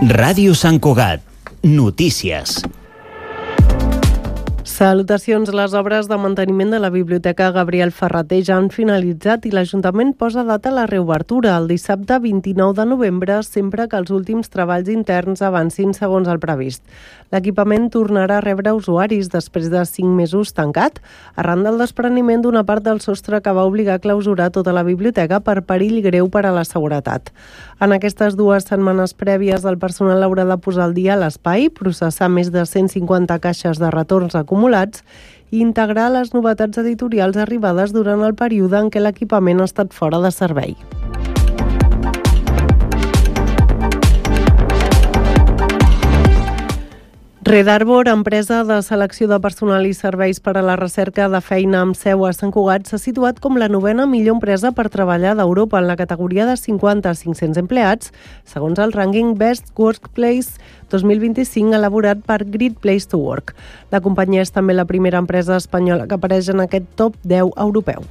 Ràdio Sant Cugat. Notícies. Salutacions. Les obres de manteniment de la Biblioteca Gabriel Ferrater ja han finalitzat i l'Ajuntament posa data a la reobertura el dissabte 29 de novembre, sempre que els últims treballs interns avancin segons el previst. L'equipament tornarà a rebre usuaris després de 5 mesos tancat, arran del despreniment d'una part del sostre que va obligar a clausurar tota la biblioteca per perill greu per a la seguretat. En aquestes 2 setmanes prèvies, el personal haurà de posar al dia l'espai, processar més de 150 caixes de retorns acumulats i integrar les novetats editorials arribades durant el període en què l'equipament ha estat fora de servei. Red Arbor, empresa de selecció de personal i serveis per a la recerca de feina amb seu a Sant Cugat, s'ha situat com la 9ª millor empresa per treballar d'Europa en la categoria de 50 a 500 empleats, segons el rànquing Best Workplace 2025 elaborat per Great Place to Work. La companyia és també la primera empresa espanyola que apareix en aquest top 10 europeu.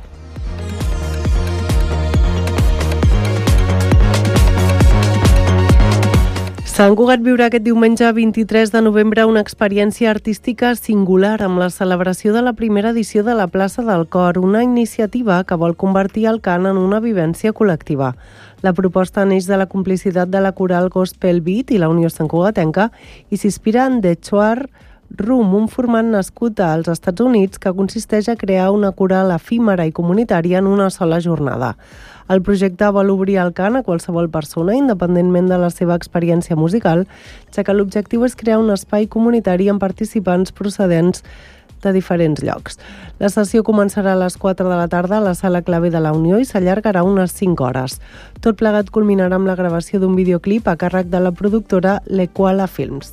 Sant Cugat viurà aquest diumenge 23 de novembre una experiència artística singular amb la celebració de la primera edició de la Plaça del Cor, una iniciativa que vol convertir el cant en una vivència col·lectiva. La proposta neix de la complicitat de la coral Gospel Beat i la Unió Santcugatenca i s'inspira en The Choir Room, un format nascut als Estats Units que consisteix a crear una coral efímera i comunitària en una sola jornada. El projecte vol obrir el cant a qualsevol persona, independentment de la seva experiència musical, ja que l'objectiu és crear un espai comunitari amb participants procedents de diferents llocs. La sessió començarà a les 4 de la tarda a la Sala Clave de la Unió i s'allargarà unes 5 hores. Tot plegat culminarà amb la gravació d'un videoclip a càrrec de la productora L'Equala Films.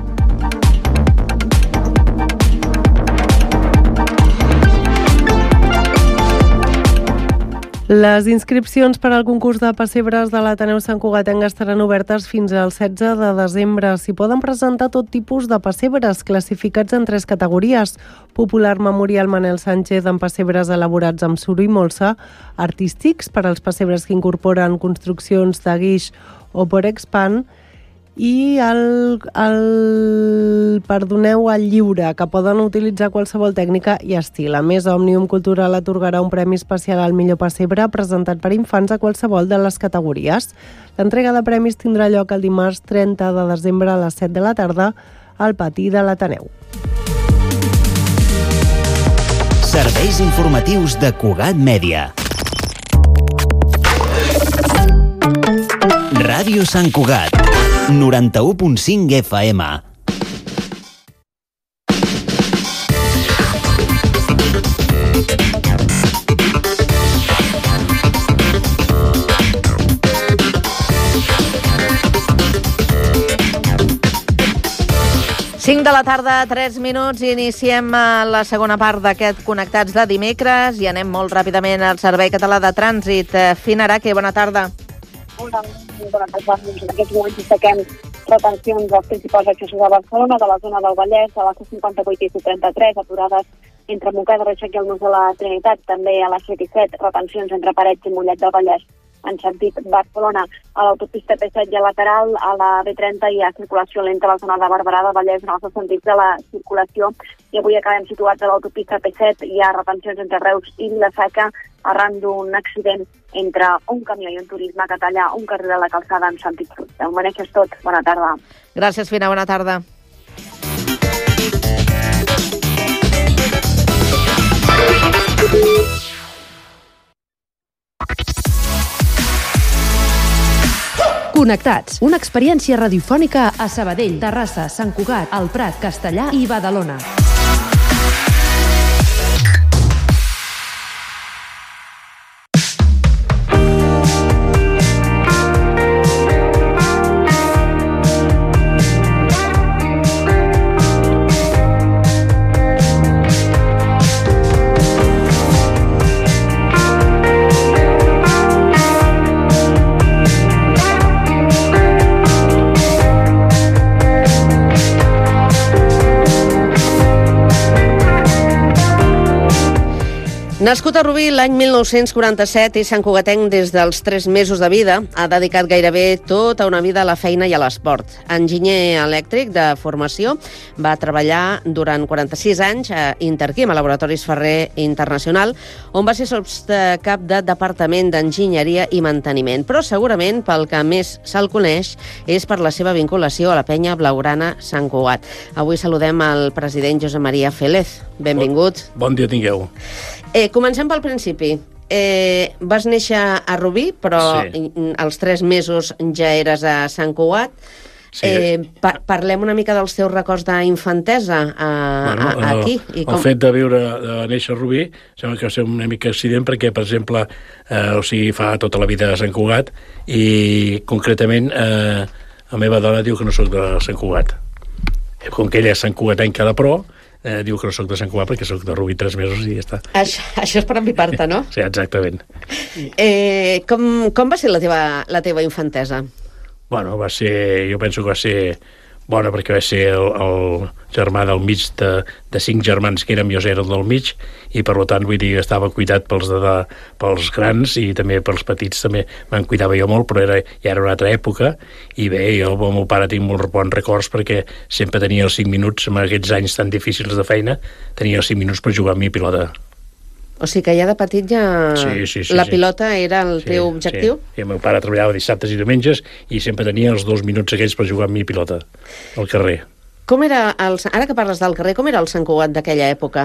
Les inscripcions per al concurs de pessebres de l'Ateneu Santcugatenc estaran obertes fins al 16 de desembre. S'hi poden presentar tot tipus de pessebres, classificats en 3 categories: popular memorial Manel Sánchez amb pessebres elaborats amb suro i molsa, artístics per als pessebres que incorporen construccions de guix o per expand, i el lliure, que poden utilitzar qualsevol tècnica i estil. A més, Òmnium Cultural atorgarà un premi especial al millor pessebre presentat per infants a qualsevol de les categories. L'entrega de premis tindrà lloc el dimarts 30 de desembre a les 7 de la tarda al pati de l'Ateneu. Serveis informatius de Cugat Mèdia. Ràdio Sant Cugat, 91.5 FM. Cinc de la tarda, 3 minuts, i iniciem la segona part d'aquest Connectats de dimecres i anem molt ràpidament al Servei Català de Trànsit. Fina Araque, bona tarda. Bona tarda. En aquests moments destaquem retencions als principals accessos a Barcelona, de la zona del Vallès, a la C58 i C33, aturades entre Montcada, Reixac i el Nus de la Trinitat, també a la C17, retencions entre Parets i Mollet del Vallès en sentit Barcelona, a l'autopista P7 i a lateral, a la B30 hi ha circulació lenta a la zona de Barberà del Vallès en els dos sentits de la circulació, i avui acabem situats a l'autopista P7, hi ha retencions entre Reus i Vila-seca arran d'un accident entre un camió i un turisme que talla un carril de la calçada en sentit sud. De moment això és tot. Bona tarda. Gràcies, Fina. Bona tarda. Connectats, una experiència radiofònica a Sabadell, Terrassa, Sant Cugat, El Prat, Castellar i Badalona. Nascut a Rubí l'any 1947 i santcugatenc des dels 3 mesos de vida, ha dedicat gairebé tota una vida a la feina i a l'esport. Enginyer elèctric de formació, va treballar durant 46 anys a Interquim, a Laboratoris Ferrer Internacional, on va ser sostcap de Departament d'Enginyeria i Manteniment. Però segurament pel que més se'l coneix és per la seva vinculació a la penya blaugrana Sant Cugat. Avui saludem el president Josep Maria Félez. Benvingut. Bon dia tingueu. Comencem pel principi. Vas néixer a Rubí, però sí, als 3 mesos ja eres a Sant Cugat. Sí. Parlem una mica dels teus records d'infantesa aquí. El fet de néixer a Rubí sembla que va ser una mica accident perquè, per exemple, fa tota la vida a Sant Cugat i concretament la meva dona diu que no soc de Sant Cugat. Com que ella és santcugatenca de pro, diu que no soc de Sant Cugat perquè soc de Rubí 3 mesos i ja està. Això és per empipar-te, no? Sí, exactament. Com va ser la teva infantesa? Bueno, jo penso que va ser bona perquè va ser el germà del mig de 5 germans que érem, jo era el del mig, i per tant, vull dir, estava cuidat pels grans i també pels petits també me'n cuidava jo molt, però ja era una altra època, i bé, jo amb el meu pare tinc molts bons records perquè sempre tenia els 5 minuts, en aquests anys tan difícils de feina, tenia els 5 minuts per jugar amb mi pilota. O sigui que ja de petit sí, la pilota era el teu objectiu? Sí. I el meu pare treballava dissabtes i diumenges i sempre tenia els 2 minuts aquells per jugar amb mi pilota al carrer. Com era, ara que parles del carrer, com era el Sant Cugat d'aquella època?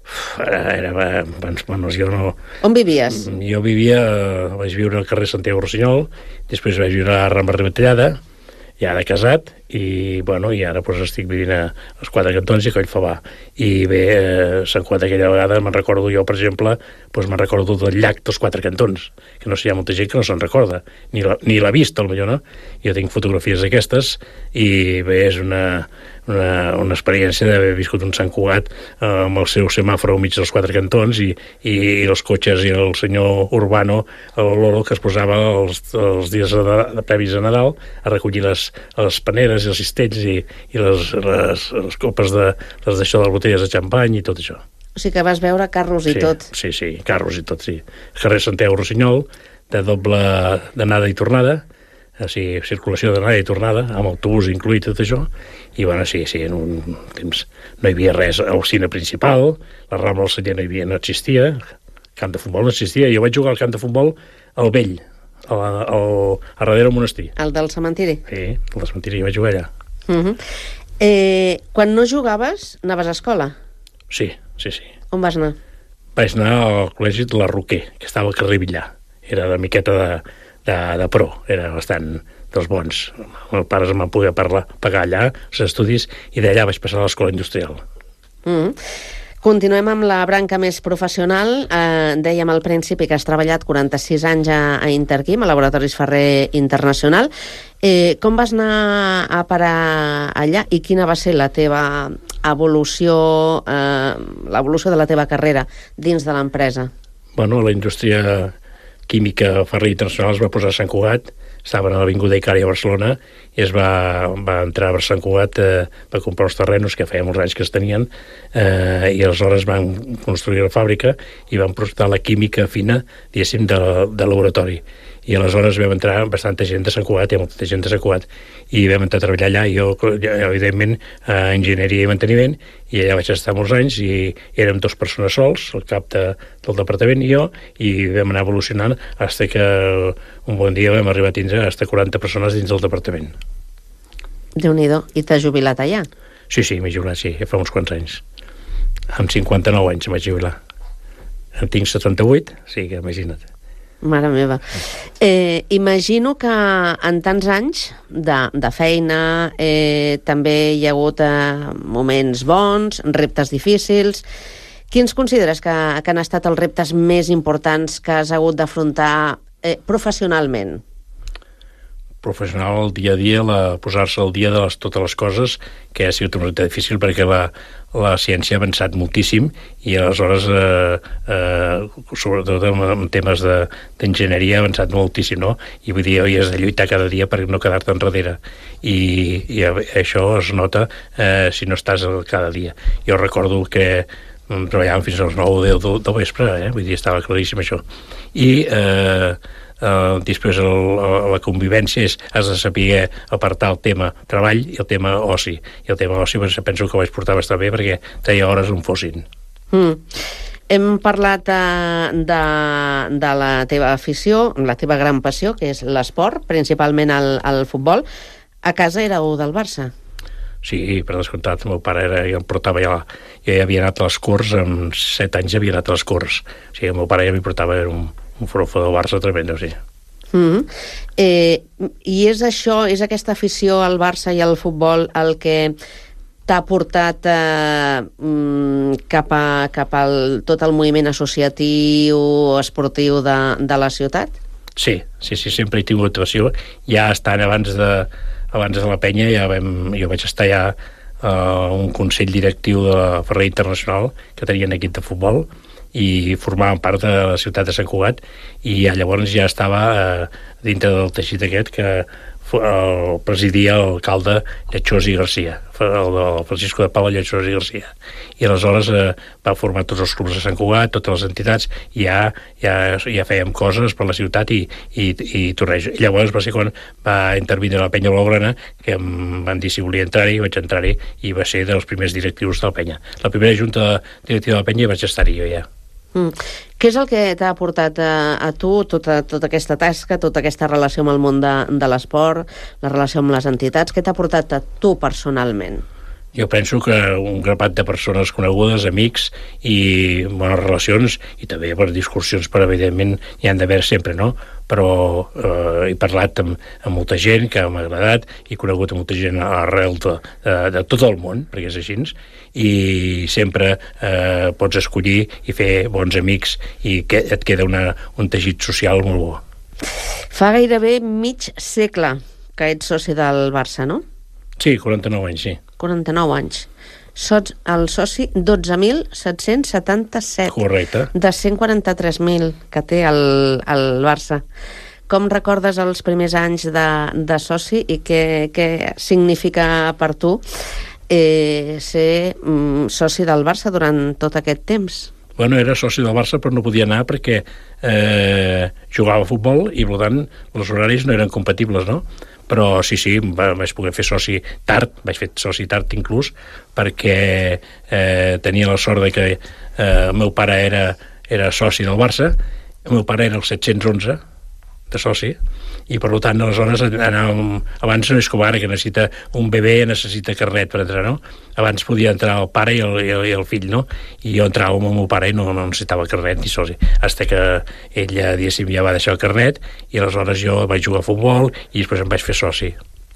Jo no... On vivies? Jo vaig viure al carrer Santiago Rossinyol, després vaig viure a Rambla Remetallada, ja ara casat, i ara estic vivint als 4 cantons i a Collfabà. I bé, Sant Cugat aquella vegada me'n recordo jo, per exemple, me'n recordo del llac dels 4 cantons, que no sé, hi ha molta gent que no se'n recorda, ni l'ha vist, potser, no? Jo tinc fotografies d'aquestes i bé, és una experiència d'haver viscut un Sant Cugat amb el seu semàfor al mig dels 4 cantons i els cotxes i el senyor Urbano, el Lolo, que es posava els dies previs a Nadal a recollir les paneres i els cistells i les copes d'això de les botelles de xampany i tot això. O sigui que vas veure carros i tot. Sí, carros i tot, sí. Carrer Santiago Rossinyol, de doble d'anada i tornada, o sigui, circulació d'anada i tornada, amb autobús incluït tot això, i sí, en un temps no hi havia res al cine principal, la Rambla del Celler no existia, el camp de futbol no existia, jo vaig jugar al camp de futbol al Vell, a darrere del monestir. El del cementiri? Sí, el del cementiri, jo vaig jugar allà. Quan no jugaves, anaves a escola? Sí. On vas anar? Vaig anar al col·legi de la Roquer, que estava al carrer Villar. Era una miqueta de pro, era bastant dels bons. Els pares em van poder pagar allà els estudis i d'allà vaig passar a l'escola industrial. Continuem amb la branca més professional. Dèiem al principi que has treballat 46 anys a Interquim, a Laboratoris Ferrer Internacional. Com vas anar a parar allà i quina va ser la teva evolució, l'evolució de la teva carrera dins de l'empresa? La indústria química Ferrer Internacional es va posar a Sant Cugat, estaven a l'Avinguda Icària a Barcelona, i es va entrar a Sant Cugat, va comprar uns terrenos que feia molts anys que es tenien, i aleshores van construir la fàbrica i van portar la química fina, diguéssim, de laboratori. I aleshores vam entrar bastanta gent de Sant Cugat, hi ha molta gent de Sant Cugat, i vam entrar a treballar allà, jo, evidentment, a enginyeria i manteniment, i allà vaig estar molts anys, i érem 2 persones sols, el cap del departament i jo, i vam anar evolucionant fins que un bon dia vam arribar a tindre fins a 40 persones dins del departament. Déu-n'hi-do. I t'has jubilat allà? Sí, m'he jubilat, sí, fa uns quants anys. Amb 59 anys em vaig jubilar. En tinc 78, sí, que imagina't. Mare meva. Imagino que en tants anys de feina també hi ha hagut moments bons, reptes difícils. Quins consideres que han estat els reptes més importants que has hagut d'afrontar professionalment? Professional, el dia a dia, posar-se al dia de totes les coses, que ha sigut un repte difícil perquè la ciència ha avançat moltíssim i aleshores, sobretot en temes d'enginyeria, ha avançat moltíssim, no? I vull dir, has de lluitar cada dia per no quedar-te enrere. I això es nota si no estàs cada dia. Jo recordo que treballàvem fins als 9 o 10 del vespre, vull dir, estava claríssim això. I després la convivència has de saber apartar el tema treball i el tema oci. I el tema oci penso que ho vaig portar bastant bé perquè treia hores on fossin. Hem parlat de la teva afició, la teva gran passió, que és l'esport, principalment el futbol. A casa éreu del Barça? Sí, per descomptat, el meu pare em portava jo ja havia anat a les Corts, amb 7 anys havia anat a les Corts. O sigui, el meu pare ja m'hi portava, era un forofo del Barça tremendo, sí. I és això, és aquesta afició al Barça i al futbol el que t'ha portat cap a tot el moviment associatiu o esportiu de la ciutat? Sí, sempre he tingut motivació. Ja estant abans de la penya, jo vaig estar ja a un consell directiu de la Ferrer Internacional, que tenien equip de futbol, i formaven part de la ciutat de Sant Cugat, i llavors ja estava dintre del teixit aquest que el presidia l'alcalde Lletjós i Garcia, el Francisco de Paula Lletjós i Garcia, i aleshores va formar tots els clubs de Sant Cugat, totes les entitats, i ja fèiem coses per la ciutat i torneig. Llavors va ser quan va intervenir la penya blaugrana, que em van dir si volia entrar-hi, vaig entrar-hi i va ser dels primers directius de la penya. La primera junta directiva de la penya vaig estar-hi jo ja. Què és el que t'ha portat a tu tota aquesta tasca, tota aquesta relació amb el món de l'esport, la relació amb les entitats? Què t'ha portat a tu personalment? Jo penso que un grapat de persones conegudes, amics i bones relacions, i també per discussions, però evidentment hi han d'haver sempre, no? Però he parlat amb molta gent que m'ha agradat, he conegut molta gent arrel de tot el món, perquè és així, i sempre pots escollir i fer bons amics i et queda un teixit social molt bo. Fa gairebé mig segle que ets soci del Barça, no? Sí, 49 anys, sí. 49 anys. Sots el soci 12.777. Correcte. De 143.000 que té el Barça. Com recordes els primers anys de soci i què significa per tu ser soci del Barça durant tot aquest temps? Bueno, era soci del Barça, però no podia anar perquè jugava a futbol i, per tant, els horaris no eren compatibles, no? Però sí, vaig poder fer soci tard, vaig fer soci tard inclús, perquè tenia la sort de que el meu pare era soci del Barça, el meu pare era el 711 de soci, i per tant aleshores anàvem, abans no és com ara que necessita un bebè, necessita carnet per entrar, no? Abans podia entrar el pare i el fill, no? I jo entrava amb el meu pare i no necessitava carnet ni soci, fins que ell diguéssim ja va deixar el carnet i aleshores jo vaig jugar a futbol i després em vaig fer soci.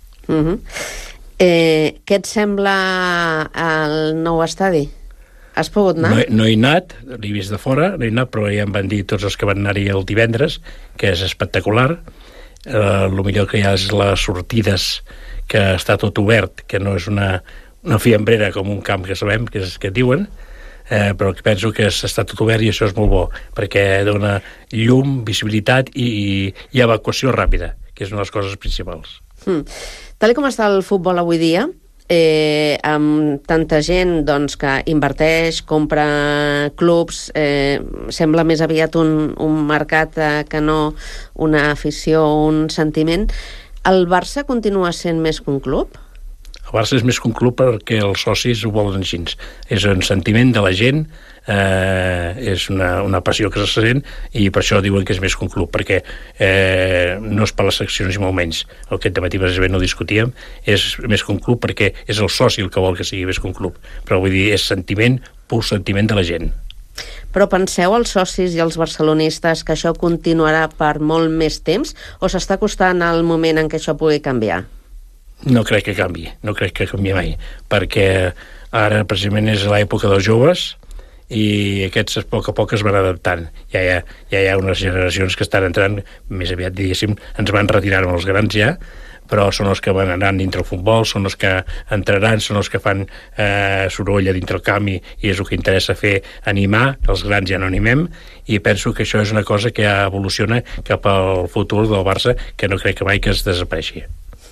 Què et sembla el nou estadi? Has pogut anar? No he anat, l'he vist de fora, no he anat, però ja em van dir tots els que van anar-hi el divendres, que és espectacular. El millor que hi ha és les sortides, que està tot obert, que no és una fiambrera com un camp que sabem, que diuen, però penso que està tot obert i això és molt bo, perquè dona llum, visibilitat i evacuació ràpida, que és una de les coses principals. Tal com està el futbol avui dia, amb tanta gent doncs, que inverteix, compra clubs, sembla més aviat un mercat que no una afició o un sentiment. El Barça continua sent més que un club? El Barça és més que un club perquè els socis ho volen així. És un sentiment de la gent, és una passió que se sent i per això diuen que és més que un club, perquè no és per les seccions i molt menys. El que aquest matí no discutíem, és més que un club perquè és el soci el que vol que sigui més que un club. Però vull dir, és sentiment, pur sentiment de la gent. Però penseu els socis i els barcelonistes que això continuarà per molt més temps o s'està acostant el moment en què això pugui canviar? No crec que canvi, no crec que canvi mai, perquè ara precisament és l'època dels joves i aquests a poc es van adaptant. Ja hi ha unes generacions que estan entrant, més aviat diguéssim, ens van retirar amb els grans ja, però són els que van anant dintre el futbol, són els que entraran, són els que fan soroll a dintre el camp i és el que interessa fer, animar, els grans ja no animem, i penso que això és una cosa que evoluciona cap al futur del Barça, que no crec que mai que es desapareixi.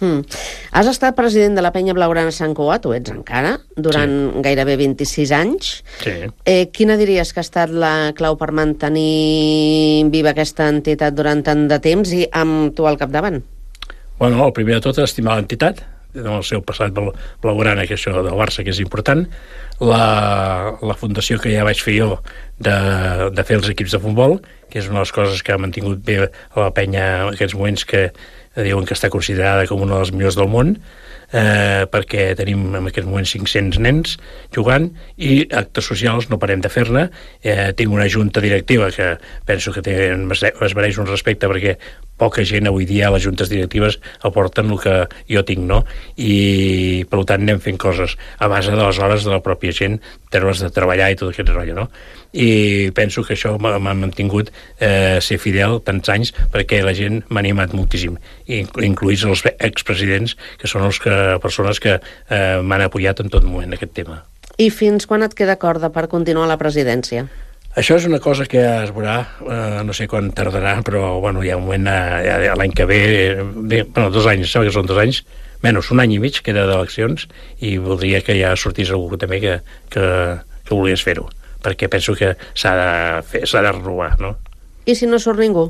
Has estat president de la Penya Blaugrana Sant Cugat, o ets encara, durant gairebé 26 anys. Sí. Quina diries que ha estat la clau per mantenir viva aquesta entitat durant tant de temps i amb tu al capdavant? Bueno, el primer de tot, estimar l'entitat, en el seu passat blaugrana, que això del Barça, que és important. La fundació que ja vaig fer jo de fer els equips de futbol, que és una de les coses que ha mantingut bé a la penya en aquests moments, que diuen que està considerada com una de les millors del món, perquè tenim en aquest moment 500 nens jugant i actes socials no parem de fer-ne. Tinc una junta directiva que penso que es mereix un respecte, perquè poca gent avui dia a les juntes directives aporten el que jo tinc, no? I per tant anem fent coses a base de les hores de la pròpia gent, en termes de treballar i tot aquest rotllo, no? I penso que això m'ha mantingut ser fidel tants anys, perquè la gent m'ha animat moltíssim, incluïts els expresidents, que són persones que m'han apoyat en tot moment aquest tema. I fins quan et queda corda per continuar a la presidència? Això és una cosa que es veurà, no sé quan tardarà, però bueno, hi ha un moment, l'any que ve, 2 anys, sembla que són 2 anys, menys un any i mig queda d'eleccions, i voldria que ja sortís algú també que volgués fer-ho, perquè penso que s'ha de renovar, no? I si no surt ningú?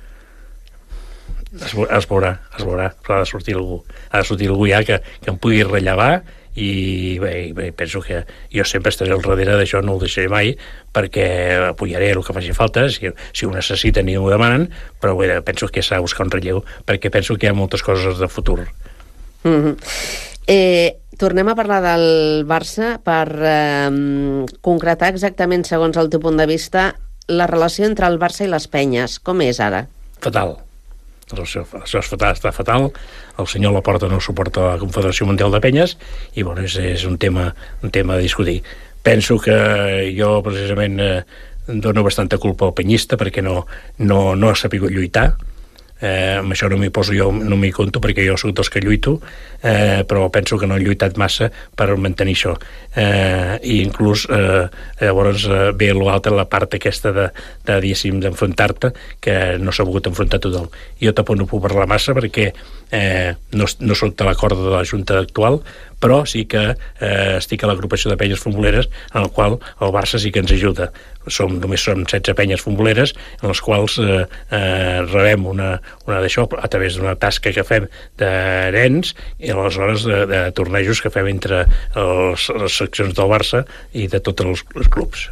Es veurà, ha de sortir algú ja que em pugui rellevar. I bé, penso que jo sempre estaré al darrere d'això, no ho deixaré mai, perquè apoyaré el que faci falta si ho necessiten i ho demanen, però bé, penso que s'ha de buscar un relleu, perquè penso que hi ha moltes coses de futur. Tornem a parlar del Barça per concretar exactament, segons el teu punt de vista, la relació entre el Barça i les penyes. Com és ara? Fatal. Això és fatal, està fatal. El senyor Laporta no suporta la Confederació Mundial de Penyes i bueno, és un tema a discutir. Penso que jo precisament dono bastanta culpa al penyista perquè no ha sabut lluitar. Amb això no m'hi conto, perquè jo soc dels que lluito, però penso que no he lluitat massa per mantenir això, i inclús llavors ve l'altre, la part aquesta diguéssim, d'enfrontar-te, que no s'ha volgut enfrontar tothom. Jo tampoc no puc parlar massa perquè no soc de la corda de la Junta actual, però sí que estic a l'agrupació de penyes futboleres, en el qual el Barça sí que ens ajuda. Només som 16 penyes futboleres, en les quals rebem una d'això a través d'una tasca que fem de nens i aleshores de tornejos que fem entre les seccions del Barça i de tots els clubs.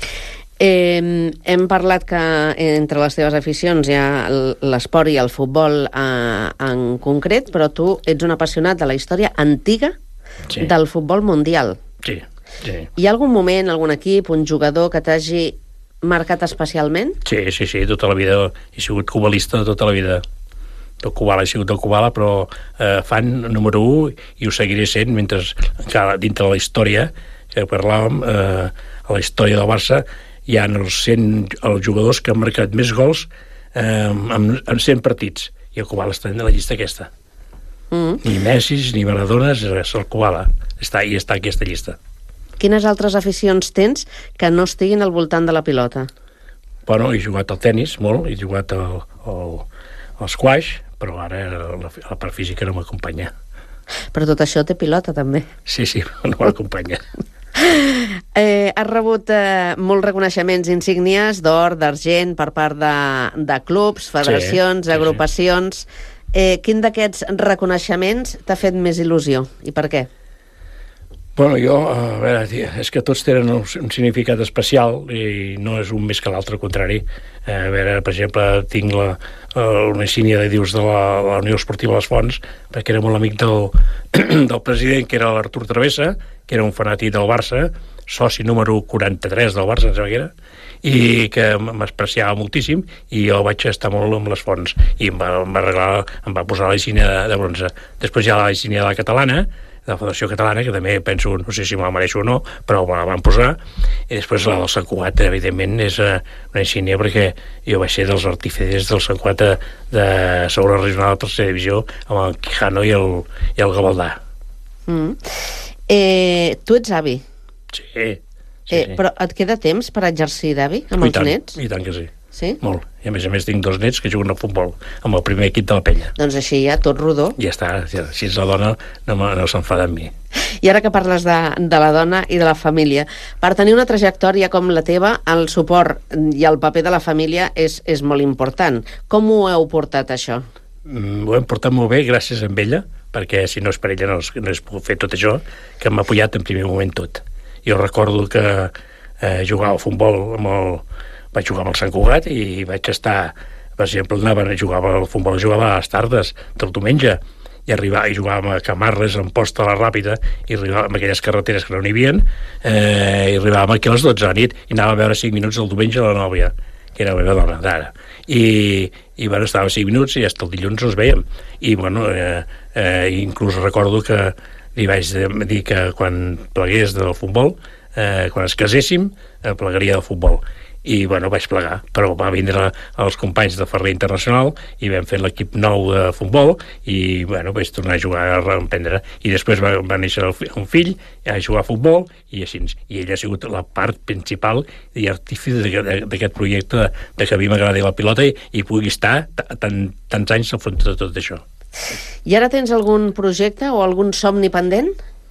Hem parlat que entre les teves aficions hi ha l'esport i el futbol en concret, però tu ets un apassionat de la història antiga del futbol mundial. Sí. Hi ha algun moment, algun equip, un jugador que t'hagi marcat especialment? Sí, tota la vida he sigut cubalista, tota la vida. He sigut del Kubala, però fan número 1 i ho seguiré sent, mentre dintre de la història que parlàvem, a la història del Barça hi ha els jugadors que han marcat més gols en 100 partits, i el Kubala està en la llista aquesta. Ni Messi ni Maradona, és el Kubala, està aquesta llista. Quines altres aficions tens que no estiguin al voltant de la pilota? Bueno, he jugat al tennis molt, he jugat al squash, però ara la part física no m'acompanya. Però tot això té pilota, també. Sí, no m'acompanya. Has rebut molts reconeixements, insígnies d'or, d'argent, per part de clubs, federacions, agrupacions. Quin d'aquests reconeixements t'ha fet més il·lusió i per què? Bueno, jo, a veure, és que tots tenen un significat especial i no és un més que l'altre, al contrari. A veure, per exemple, tinc una insígnia de dius de la Unió Esportiva Les Fonts, perquè era molt amic del president, que era l'Artur Travessa, que era un fanàtic del Barça, soci número 43 del Barça, em sembla que era, i que m'apreciava moltíssim, i jo vaig estar molt amb Les Fonts, i em va posar la insígnia de bronze. Després hi ha la insígnia de la catalana, de la Federació Catalana, que també penso, no sé si me la mereixo o no, però me la van posar, i després la del Sant Cugat, evidentment, és una insígnia perquè jo vaig ser dels artífices del Sant Cugat de segona regional de tercera divisió, amb el Quijano i el Gavaldà. Tu ets avi? Sí. Però et queda temps per exercir d'avi amb els nets? I tant que sí. Sí? Molt. I a més tinc 2 nets que juguen al futbol amb el primer equip de la Pella. Doncs així ja, tot rodó. Ja està, si és la dona no s'enfada amb mi. I ara que parles de la dona i de la família, per tenir una trajectòria com la teva, el suport i el paper de la família és molt important. Com ho heu portat, això? Ho hem portat molt bé gràcies a ella, perquè si no és per ella no es puc fer tot això, que m'ha apoyat en primer moment tot. Jo recordo que jugava al futbol vaig jugar amb el Sant Cugat i vaig estar, per exemple, jugava al futbol, jugava a les tardes del diumenge i jugàvem a Camarles, en Posta, a la Ràpida, i arribàvem a aquelles carreteres que no n'hi havia, i arribàvem aquí a les 12 de la nit i anàvem a veure 5 minuts el diumenge a la Nòvia, que era la meva dona d'ara. I bueno, estàvem 5 minuts i fins el dilluns els veiem. I bueno, inclús recordo que li vaig dir que quan plegués del futbol, quan es caséssim, plegaria del futbol. I bueno, vaig plegar, però va vindre els companys de Ferrer Internacional i vam fer l'equip nou de futbol i bueno, vaig tornar a jugar, a reemprendre, i després va néixer un fill a jugar a futbol i així, i ella ha sigut la part principal i artífice d'aquest projecte, de que a mi m'agradi la pilota i pugui estar tants anys al front de tot això. I ara tens algun projecte o algun somni pendent?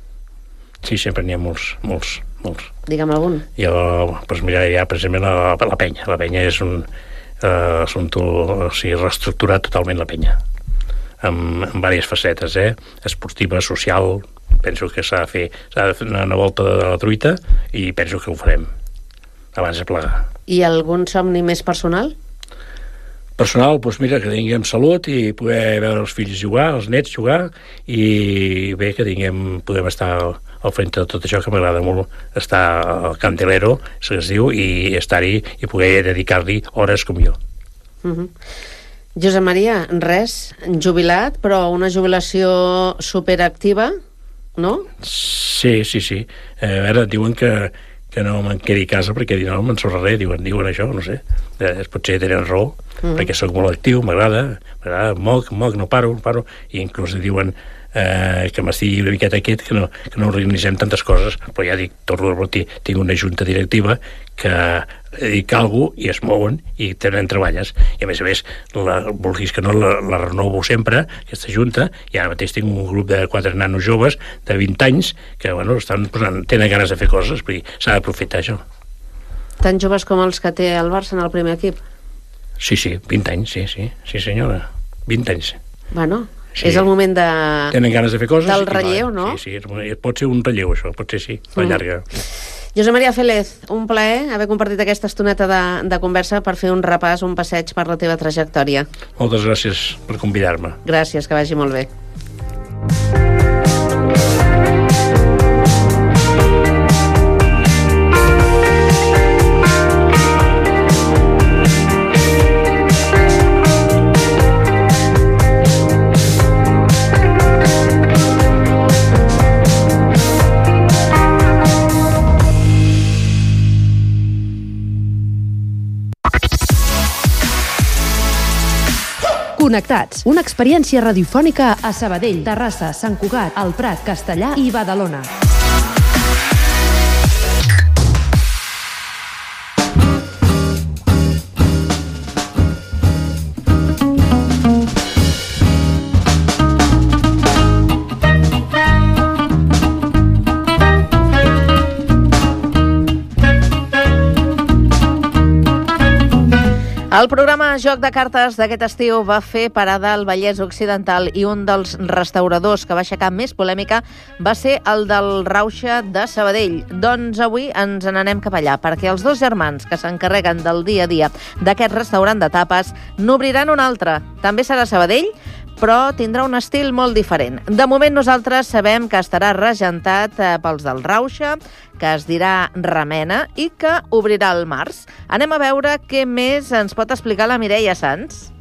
Sí, sempre n'hi ha molts. Digue'm algun. Jo, doncs mira, ja precisament la penya. La penya és un assumpte, o sigui, reestructurar totalment la penya. Amb diverses facetes, esportiva, social. Penso que s'ha de fer una volta de la truita i penso que ho farem abans de plegar. I algun somni més personal? Personal, doncs mira, que tinguem salut i poder veure els fills jugar, els nets jugar, i bé, que podem estar al front de tot això, que m'agrada molt estar al Candelero, que es diu, i estar-hi i poder dedicar-li hores com jo. Josep Maria, res, jubilat, però una jubilació superactiva, no? Sí. A veure, diuen que no me'n quedi a casa perquè no m'ensorraré, diuen això, no sé. Potser tenen raó, perquè sóc molt actiu, m'agrada, moc, no paro, i inclús diuen que m'estigui una miqueta aquest, que no organitzem tantes coses, però ja dic, torno a repetir, tinc una junta directiva que dic alguna cosa i es mouen i tenen treballes, i a més, vulguis que no, la renovo sempre, aquesta junta, i ara mateix tinc un grup de 4 nanos joves de 20 anys que, bueno, tenen ganes de fer coses, vull dir, s'ha d'aprofitar això. Tan joves com els que té el Barça en el primer equip? Sí, 20 anys, sí senyora, 20 anys. Bueno, sí. És el moment tenen ganes de fer coses, del relleu, no? Sí, pot ser un relleu, això, potser sí, la llarga. Josep Maria Félez, un plaer haver compartit aquesta estoneta de conversa per fer un repàs, un passeig per la teva trajectòria. Moltes gràcies per convidar-me. Gràcies, que vagi molt bé. Connectats, una experiència radiofònica a Sabadell, Terrassa, Sant Cugat, el Prat, Castellar i Badalona. El programa Joc de Cartes d'aquest estiu va fer parada al Vallès Occidental i un dels restauradors que va aixecar més polèmica va ser el del Rauxa de Sabadell. Doncs avui ens n'anem cap allà, perquè els 2 germans que s'encarreguen del dia a dia d'aquest restaurant de tapes n'obriran un altre. També serà a Sabadell, però tindrà un estil molt diferent. De moment nosaltres sabem que estarà regentat pels del Rauxa, que es dirà Remena i que obrirà al març. Anem a veure què més ens pot explicar la Mireia Sans.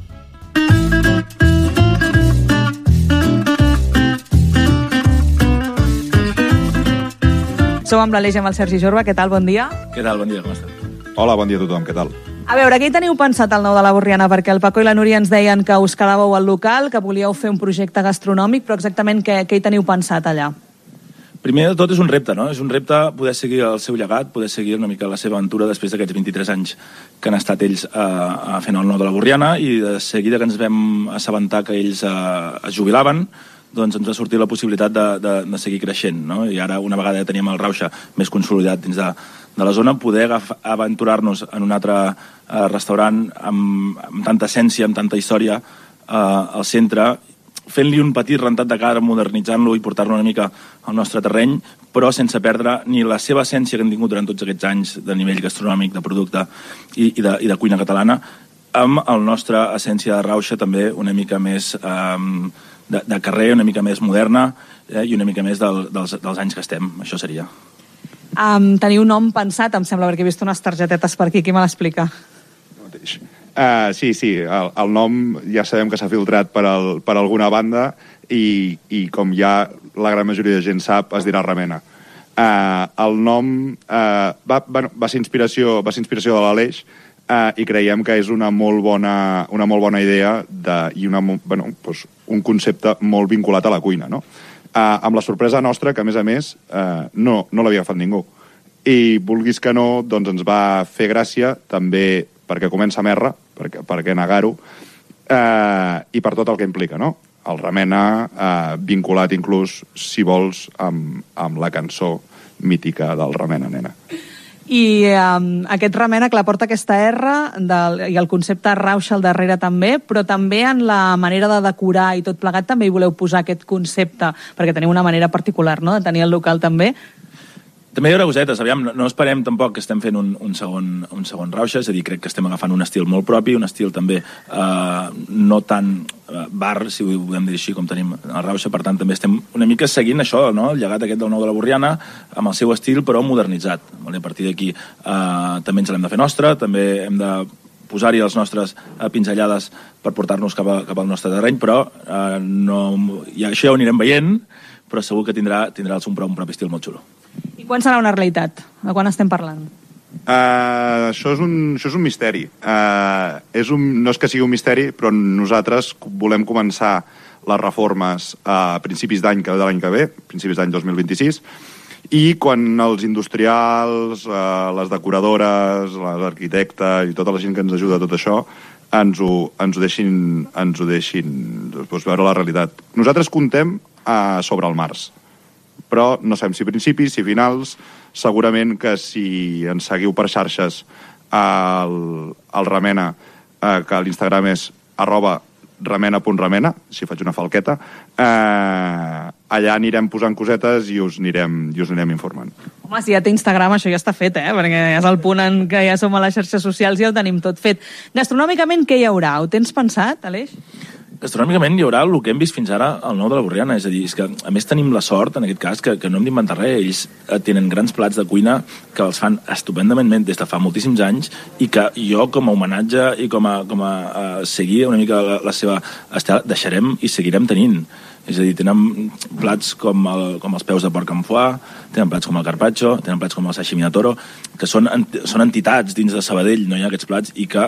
Som amb l'Aleix i amb el Sergi Jorba. Què tal? Bon dia. Què tal? Bon dia, com esteu? Hola, bon dia a tothom. Què tal? A veure, què hi teniu pensat al Nou de la Borriana? Perquè el Paco i la Núria ens deien que us quedàveu al local, que volíeu fer un projecte gastronòmic, però exactament què hi teniu pensat allà? Primer de tot és un repte, no? És un repte poder seguir el seu llegat, poder seguir una mica la seva aventura després d'aquests 23 anys que han estat ells fent el nou de la Borriana, i de seguida que ens vam assabentar que ells es jubilaven, doncs ens va sortir la possibilitat de seguir creixent, no? I ara, una vegada ja teníem el Rauxa més consolidat dins de la zona, poder aventurar-nos en un altre restaurant amb tanta essència, amb tanta història al centre, fent-li un petit rentat de cara, modernitzant-lo i portar-lo una mica al nostre terreny, però sense perdre ni la seva essència que han tingut durant tots aquests anys de nivell gastronòmic, de producte i de cuina catalana, amb la nostra essència de Rauxa també una mica més de carrer, una mica més moderna i una mica més dels anys que estem. Això seria. Teniu nom pensat, em sembla, perquè he vist unes targetetes per aquí. Qui me l'explica? Sí, el nom ja sabem que s'ha filtrat per alguna banda i com ja la gran majoria de gent sap, es dirà Remena. El nom va ser inspiració de l'Aleix i creiem que és una molt bona idea i un concepte molt vinculat a la cuina, no? Amb la sorpresa nostra, que a més no l'havia fet ningú. I vulguis que no, doncs ens va fer gràcia, també perquè comença a Merra, per què negar-ho, i per tot el que implica, no? El Remena, vinculat inclús, si vols, amb la cançó mítica del Remena, nena. I aquest Remena, que la porta aquesta R, i el concepte Rauxa al darrere també, però també en la manera de decorar i tot plegat també hi voleu posar aquest concepte, perquè teniu una manera particular, no?, de tenir el local també. També hi haurà cosetes, aviam, no esperem tampoc que estem fent un segon Rauxa, és a dir, crec que estem agafant un estil molt propi, un estil també no tan bar, si ho podem dir així, com tenim el Rauxa, per tant també estem una mica seguint això, no?, el llegat aquest del nou de la Borriana, amb el seu estil, però modernitzat. A partir d'aquí també ens l'hem de fer nostre, també hem de posar-hi les nostres pinzellades per portar-nos cap al nostre terreny, però això ja ho anirem veient, però segur que tindrà un propi estil molt xulo. I quan serà una realitat? De quan estem parlant? Això és un misteri. No és que sigui un misteri, però nosaltres volem començar les reformes a principis d'any de l'any que ve, principis d'any 2026, i quan els industrials, les decoradores, les arquitectes i tota la gent que ens ajuda a tot això ens ho deixin doncs, veure la realitat. Nosaltres comptem sobre el març, però no sabem si principis, si finals. Segurament que si ens seguiu per xarxes al Remena, que l'Instagram és @remena.remena, si faig una falqueta, allà anirem posant cosetes i us anirem informant. Home, si ja té Instagram, això ja està fet, perquè és el punt en què ja som a les xarxes socials i ja ho tenim tot fet. Gastronòmicament, què hi haurà? Ho tens pensat, Aleix? Gastronòmicament hi haurà el que hem vist fins ara al nou de la Borriana, és a dir, és que a més tenim la sort, en aquest cas, que no hem d'inventar res. Ells tenen grans plats de cuina que els fan estupendament des de fa moltíssims anys i que jo, com a homenatge i com a seguir una mica la seva estela, deixarem i seguirem tenint. És a dir, tenen plats com els peus de porc amb foie, tenen plats com el carpaccio, tenen plats com el sashimi de toro, que són entitats dins de Sabadell, no hi ha aquests plats, i que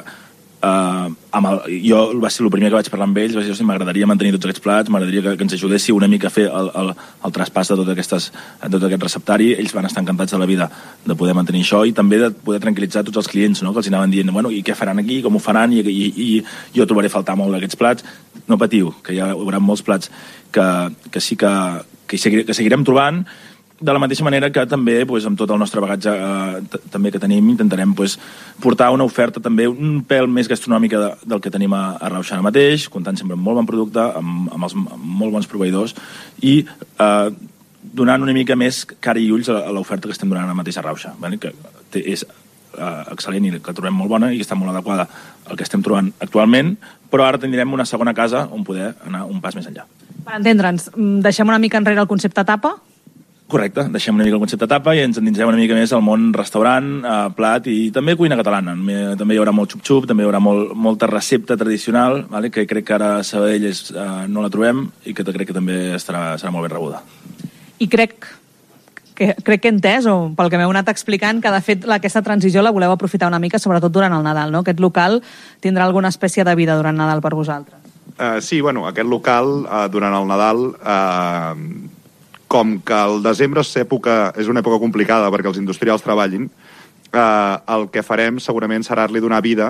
jo va ser el primer que vaig parlar amb ells, vaig dir, m'agradaria mantenir tots aquests plats, m'agradaria que ens ajudéssiu una mica a fer el traspàs de tot aquest receptari. Ells van estar encantats de la vida de poder mantenir això i també de poder tranquil·litzar tots els clients, no?, que els anaven dient, bueno, i què faran aquí, com ho faran, i jo trobaré a faltar molt d'aquests plats. No patiu, que hi haurà molts plats que seguirem trobant, de la mateixa manera que també, amb tot el nostre bagatge també que tenim, intentarem portar una oferta també un pèl més gastronòmica del que tenim a Rauxa ara mateix, comptant sempre amb molt bon producte, amb molt bons proveïdors i donant una mica més cara i ulls a l'oferta que estem donant ara mateix a Rauxa, que és excel·lent i que trobem molt bona i que està molt adequada al que estem trobant actualment, però ara tindrem una segona casa on poder anar un pas més enllà. Per entendre'ns, deixem una mica enrere el concepte tapa? Correcte, deixem una mica el concepte tapa i ens endinsem una mica més al món restaurant, plat i també cuina catalana. També hi haurà molt xup-xup, també hi haurà molta recepta tradicional, que crec que ara a Sabadell no la trobem i que crec que també serà molt ben rebuda. I crec que he entès, o pel que m'heu anat explicant, que de fet aquesta transició la voleu aprofitar una mica, sobretot durant el Nadal, no? Aquest local tindrà alguna espècie de vida durant Nadal per vosaltres. Sí, aquest local durant el Nadal, com que el desembre és una època complicada perquè els industrials treballin, el que farem segurament serà-li donar vida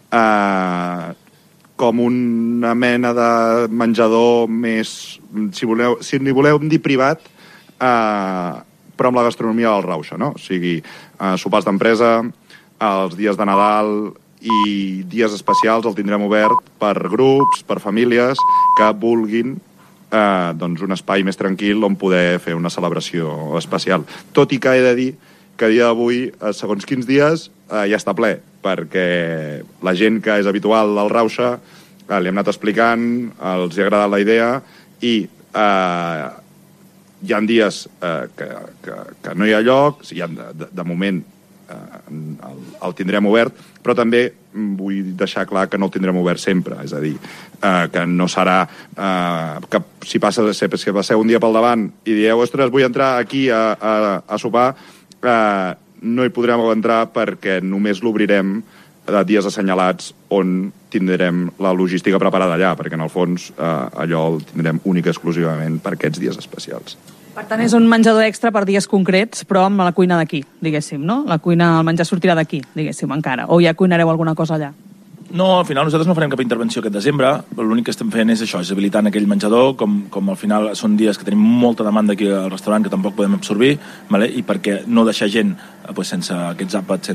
com una mena de menjador més, si n'hi voleu dir privat, però amb la gastronomia del Rauxa, no? O sigui, sopars d'empresa, els dies de Nadal i dies especials el tindrem obert per grups, per famílies que vulguin doncs un espai més tranquil on poder fer una celebració especial. Tot i que he de dir que a dia d'avui, segons quins dies, ja està ple, perquè la gent que és habitual al Rauxa li hem anat explicant, els hi ha agradat la idea i hi ha dies que no hi ha lloc, de moment el tindrem obert, però també vull deixar clar que no el tindrem obert sempre, és a dir, que no serà que si passeu un dia pel davant i dieu, ostres, vull entrar aquí a sopar, no hi podrem entrar perquè només l'obrirem de dies assenyalats on tindrem la logística preparada allà, perquè en el fons allò el tindrem únic i exclusivament per aquests dies especials. Per tant, és un menjador extra per dies concrets, però amb la cuina d'aquí, diguéssim, no? El menjar sortirà d'aquí, diguéssim, encara. O ja cuinareu alguna cosa allà? No, al final nosaltres no farem cap intervenció aquest desembre, però l'únic que estem fent és això, és habilitant aquell menjador, com al final són dies que tenim molta demanda aquí al restaurant que tampoc podem absorbir, vale? I perquè no deixar gent sense aquests àpats,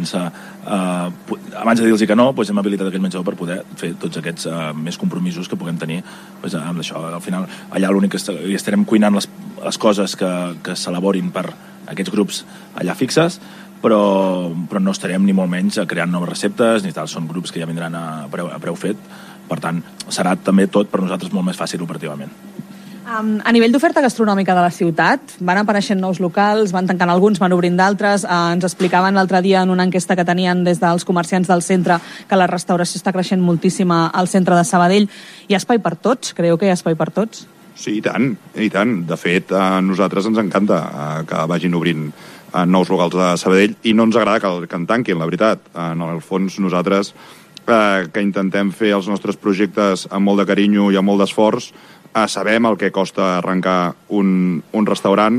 abans de dir-los que no, hem habilitat aquell menjador per poder fer tots aquests més compromisos que puguem tenir amb això. Al final, allà l'únic que estarem cuinant les coses que s'elaborin per aquests grups allà fixes, però no estarem ni molt menys creant noves receptes ni tal, són grups que ja vindran a preu fet, per tant serà també tot per nosaltres molt més fàcil operativament. A nivell d'oferta gastronòmica de la ciutat, van apareixent nous locals, van tancant alguns, van obrint d'altres, ens explicaven l'altre dia en una enquesta que tenien des dels comerciants del centre que la restauració està creixent moltíssim al centre de Sabadell. Hi ha espai per tots? Creieu que hi ha espai per tots? Sí, i tant, i tant. De fet, a nosaltres ens encanta que vagin obrint nous locals de Sabadell i no ens agrada que en tanquin, la veritat. En el fons, nosaltres que intentem fer els nostres projectes amb molt de carinyo i amb molt d'esforç, sabem el que costa arrencar un restaurant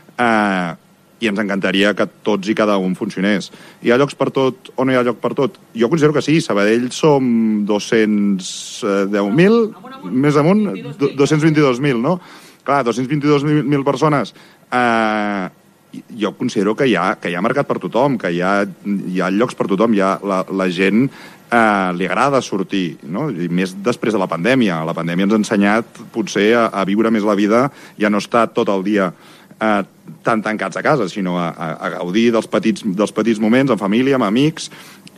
i ens encantaria que tots i cada un funcionés. Hi ha llocs per tot o no hi ha lloc per tot? Jo considero que sí. Sabadell som 210.000, més amunt, 222.000, no? Clar, 222.000 persones. Jo considero que hi ha mercat per tothom, que hi ha llocs per tothom, la gent li agrada sortir, no? I més després de la pandèmia. La pandèmia ens ha ensenyat potser a viure més la vida i a no estar tot el dia tan tancats a casa, sinó a gaudir dels petits moments en família, amb amics,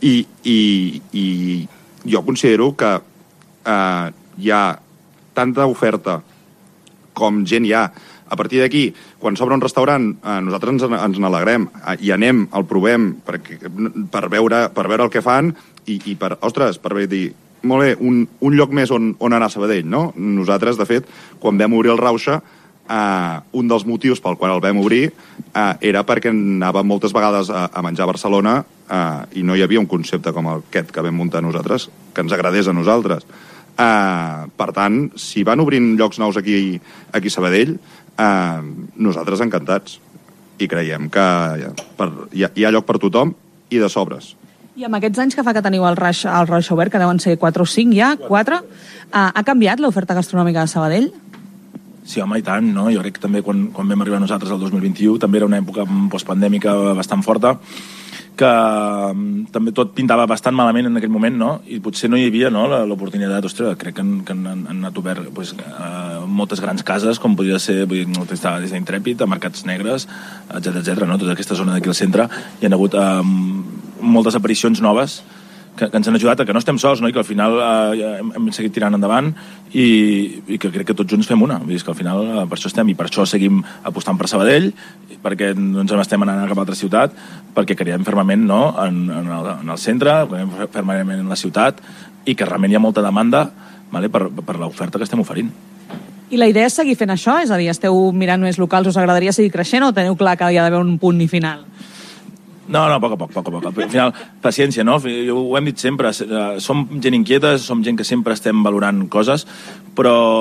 i jo considero que hi ha tanta oferta com gent hi ha. A partir d'aquí, quan s'obre un restaurant, nosaltres ens n'alegrem, i anem, el provem per veure el que fan i per dir, molt bé, un lloc més on anar a Sabadell, no? Nosaltres, de fet, quan vam obrir el Rauxa, un dels motius pel qual el vam obrir era perquè anàvem moltes vegades a menjar a Barcelona i no hi havia un concepte com aquest que vam muntar nosaltres que ens agradés a nosaltres. Per tant, si van obrint llocs nous aquí a Sabadell, nosaltres encantats, i creiem que hi ha lloc per tothom i de sobres. I amb aquests anys que fa que teniu el Rauxa obert, que deuen ser 4 o 5 ja, 4, ha canviat l'oferta gastronòmica de Sabadell? Sí, home, i tant, no? Jo crec que també quan vam arribar nosaltres el 2021 també era una època postpandèmica bastant forta, que també tot pintava bastant malament en aquell moment, no? I potser no hi havia l'oportunitat, ostres, crec que han anat obert moltes grans cases, com podria ser des d'Intrèpid, a Mercats Negres, etc. No? Tota aquesta zona d'aquí al centre, hi ha hagut moltes aparicions noves que ens han ajudat a que no estem sols, no? I que al final hem seguit tirant endavant i que crec que tots junts fem una. Vull dir que al final per això estem i per això seguim apostant per Sabadell, perquè no ens estem anant a cap altra ciutat, perquè creiem fermament en el centre, creiem fermament en la ciutat i que realment hi ha molta demanda per l'oferta que estem oferint. I la idea és seguir fent això? És a dir, esteu mirant més locals, us agradaria seguir creixent o teniu clar que hi ha d'haver un punt i final? No, a poc a poc. Al final, paciència, no? Ho hem dit sempre, som gent inquieta, som gent que sempre estem valorant coses, però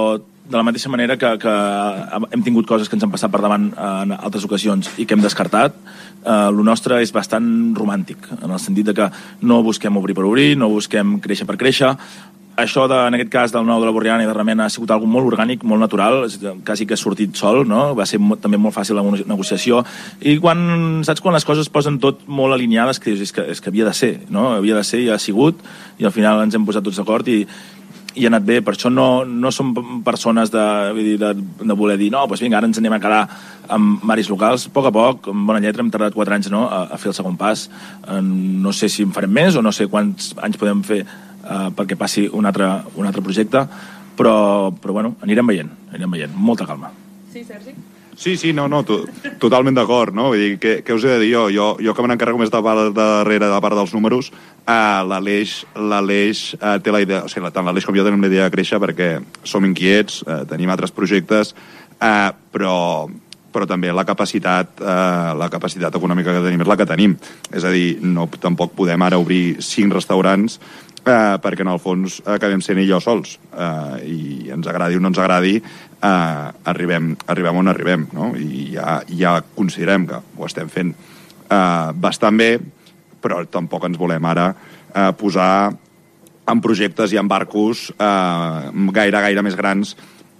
de la mateixa manera que hem tingut coses que ens han passat per davant en altres ocasions i que hem descartat, el nostre és bastant romàntic, en el sentit de que no busquem obrir per obrir, no busquem créixer per créixer. Això, en aquest cas, del nou de la Borriana i de Remena ha sigut algo molt orgànic, molt natural, quasi que ha sortit sol, no? Va ser també molt fàcil la negociació. I saps quan les coses es posen tot molt alineades, que dius, és que havia de ser, no? Havia de ser i ha sigut, i al final ens hem posat tots d'acord i ha anat bé. Per això no som persones de voler dir no, doncs vinga, ara ens anem a quedar amb varis locals. A poc, amb bona lletra, hem tardat 4 anys a fer el segon pas. No sé si en farem més o no sé quants anys podem fer perquè passi un altre projecte, però bueno, anirem veient, molta calma. Sí, Sergi? Sí, no, totalment d'acord, no? Vull dir, què us he de dir jo? Jo que me n'encarrego més de part darrere, de la part dels números, l'Aleix té la idea, o sigui, tant l'Aleix com jo tenim la idea de créixer perquè som inquiets, tenim altres projectes, però també la capacitat econòmica que tenim és la que tenim. És a dir, tampoc podem ara obrir 5 restaurants perquè en el fons acabem sent ell o sols. I ens agradi o no ens agradi, arribem on arribem, no? I ja considerem que ho estem fent bastant bé, però tampoc ens volem ara posar en projectes i en barcos gaire més grans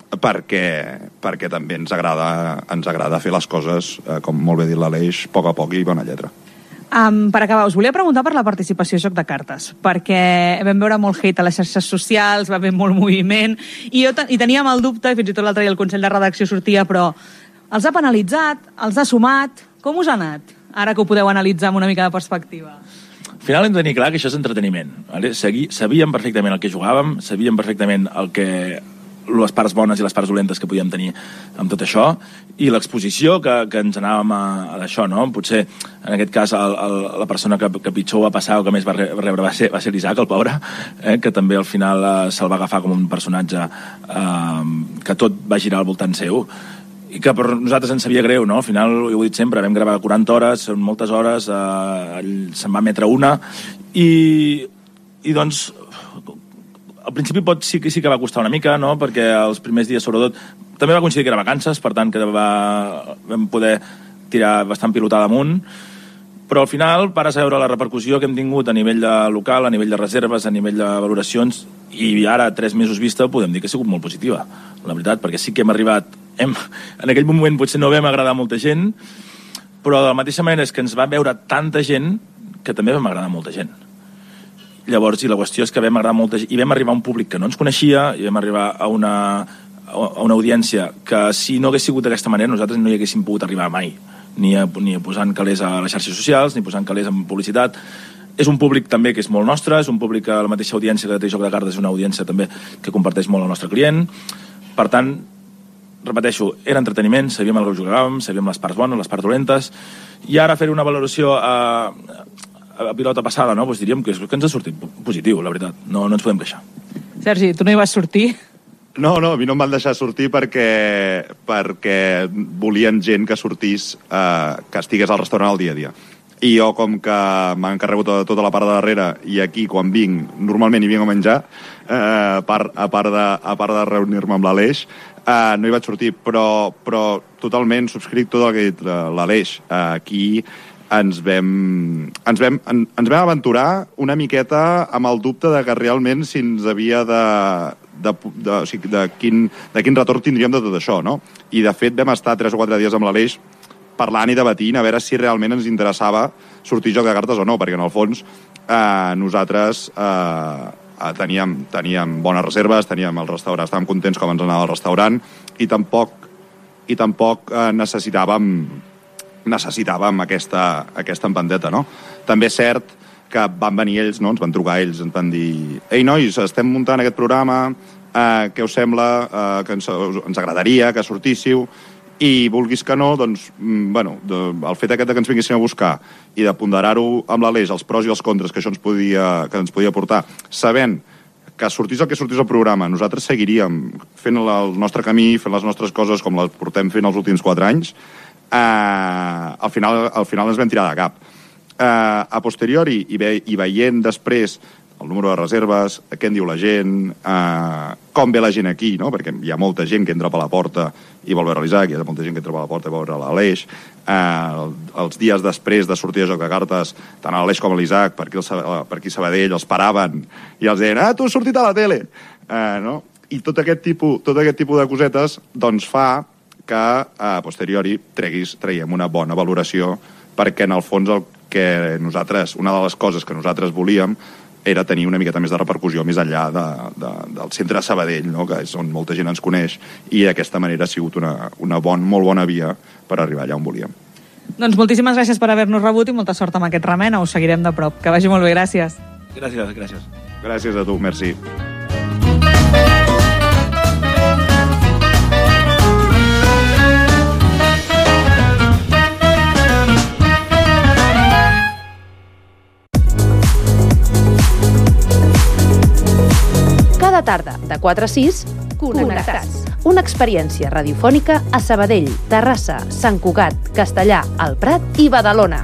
perquè també ens agrada fer les coses, com molt bé dit l'Aleix, a poc i bona lletra. Per acabar, us volia preguntar per la participació a Joc de Cartes, perquè vam veure molt hate a les xarxes socials, va haver molt moviment, i teníem el dubte, fins i tot l'altre dia el Consell de Redacció sortia, però els ha penalitzat, els ha sumat, com us ha anat? Ara que ho podeu analitzar amb una mica de perspectiva. Al final hem de tenir clar que això és entreteniment. Vale? Sabíem perfectament el que jugàvem, sabíem perfectament les parts bones i les parts dolentes que podíem tenir amb tot això, i l'exposició que ens anàvem a d'això, no? Potser, en aquest cas, la persona que pitjor va passar o que més va rebre va ser l'Isaac, el pobre, que també al final se'l va agafar com un personatge que tot va girar al voltant seu, i que per nosaltres ens sabia greu, no? Al final, ho he dit sempre, vam gravar 40 hores, són moltes hores, se'n va emetre una, i doncs al principi sí que va costar una mica, no? Perquè els primers dies, sobretot, també va coincidir que era vacances, per tant que vam poder tirar bastant pilotada amunt, però al final pares a veure la repercussió que hem tingut a nivell de local, a nivell de reserves, a nivell de valoracions, i ara, 3 mesos vista, podem dir que ha sigut molt positiva, la veritat, perquè sí que hem arribat, en aquell moment potser no vam agradar molta gent, però de la mateixa manera és que ens va veure tanta gent que també vam agradar molta gent. Llavors, i la qüestió és que vam agradar molta gent, i vam arribar a un públic que no ens coneixia, i vam arribar a una audiència que, si no hagués sigut d'aquesta manera, nosaltres no hi haguéssim pogut arribar mai, ni posant calés a les xarxes socials, ni posant calés en publicitat. És un públic també que és molt nostre, és un públic que la mateixa audiència que té Joc de Cartes és una audiència també que comparteix molt el nostre client. Per tant, repeteixo, era entreteniment, sabíem el que jugàvem, sabíem les parts bones, les parts dolentes, i ara fer una valoració a pilota passada, no? Pues diríem que ens ha sortit positiu, la veritat. No ens podem queixar. Sergi, tu no hi vas sortir? No, a mi no em van deixar sortir perquè volien gent que sortís, que estigués al restaurant al dia a dia. I jo, com que m'encarrego tota la part de darrere, i aquí, quan vinc, normalment hi vinc a menjar, a part de reunir-me amb l'Aleix, no hi vaig sortir, però totalment subscric tot el que ha dit l'Aleix. Aquí ens vam aventurar una miqueta amb el dubte de que realment si ens havia o sigui, de quin retorn tindríem de tot això, no? I de fet vam estar 3 o 4 dies amb l'Aleix parlant i debatint a veure si realment ens interessava sortir Joc de Cartes o no, perquè en el fons nosaltres teníem bones reserves, teníem el restaurant, estàvem contents com ens anava el restaurant, i tampoc necessitàvem aquesta empenteta, no? També és cert que van venir ells, no? Ens van trucar ells, ens van dir: «Ei, nois, estem muntant aquest programa, què us sembla? Que ens agradaria que sortíssiu». I vulguis que no, doncs, bueno, el fet aquest que ens vinguessin a buscar i de ponderar-ho amb l'Aleix, els pros i els contres que això ens podia portar, sabent que sortís el que sortís al programa, nosaltres seguiríem fent el nostre camí, fent les nostres coses com les portem fent els últims 4 anys, al final ens vam tirar de cap. A posteriori, i veient després el número de reserves, què en diu la gent, com ve la gent aquí, no? Perquè hi ha molta gent que entra per la porta i vol veure l'Isaac, hi ha molta gent que entra per la porta i vol veure l'Aleix. Els dies després de sortir de joc de cartes, tant l'Aleix com l'Isaac, per aquí a Sabadell, els paraven i els deien, tu has sortit a la tele! No? I tot aquest tipus de cosetes doncs fa que a posteriori traiem una bona valoració, perquè en el fons una de les coses que nosaltres volíem era tenir una miqueta més de repercussió més enllà del centre de Sabadell, no? Que és on molta gent ens coneix, i d'aquesta manera ha sigut una molt bona via per arribar allà on volíem. Doncs moltíssimes gràcies per haver-nos rebut i molta sort amb aquest remena, us seguirem de prop. Que vagi molt bé, gràcies. Gràcies. Gràcies a tu, merci. Cada tarda, de 4 a 6, Connectats. Una experiència radiofònica a Sabadell, Terrassa, Sant Cugat, Castellà, el Prat i Badalona.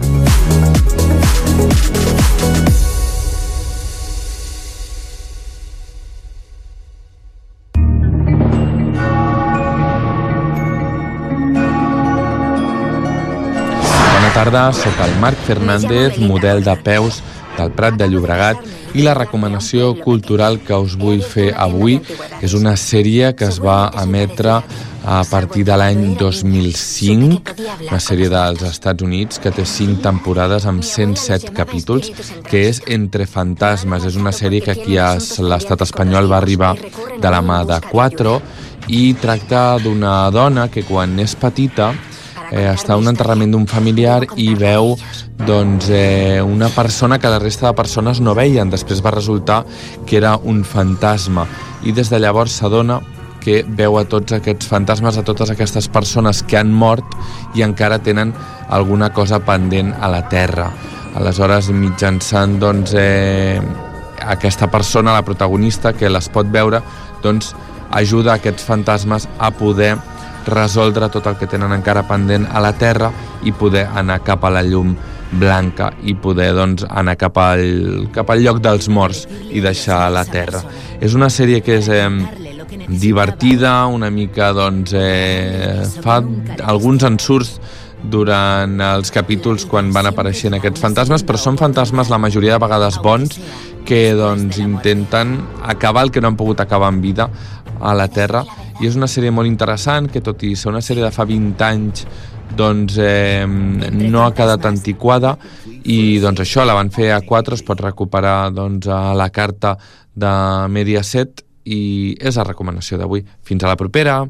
Bona tarda, soc el Marc Fernández, model de peus del Prat de Llobregat, i la recomanació cultural que us vull fer avui és una sèrie que es va emetre a partir de l'any 2005, una sèrie dels Estats Units que té 5 temporades amb 107 capítols, que és Entre fantasmes. És una sèrie que aquí a l'estat espanyol va arribar de la mà de 4 i tracta d'una dona que quan és petita està a un enterrament d'un familiar i veu una persona que la resta de persones no veien. Després va resultar que era un fantasma i des de llavors s'adona que veu a tots aquests fantasmes, a totes aquestes persones que han mort i encara tenen alguna cosa pendent a la Terra. Aleshores, mitjançant aquesta persona, la protagonista, que les pot veure, ajuda aquests fantasmes a poder resoldre tot el que tenen encara pendent a la Terra i poder anar cap a la llum blanca i poder anar cap al lloc dels morts i deixar la Terra. És una sèrie que és divertida, una mica fa alguns ensurts durant els capítols quan van apareixent aquests fantasmes, però són fantasmes la majoria de vegades bons que intenten acabar el que no han pogut acabar en vida a la Terra. I és una sèrie molt interessant que, tot i ser una sèrie de fa 20 anys, no ha quedat antiquada i això la van fer a 4, es pot recuperar a la carta de Mediaset i és la recomanació d'avui. Fins a la propera!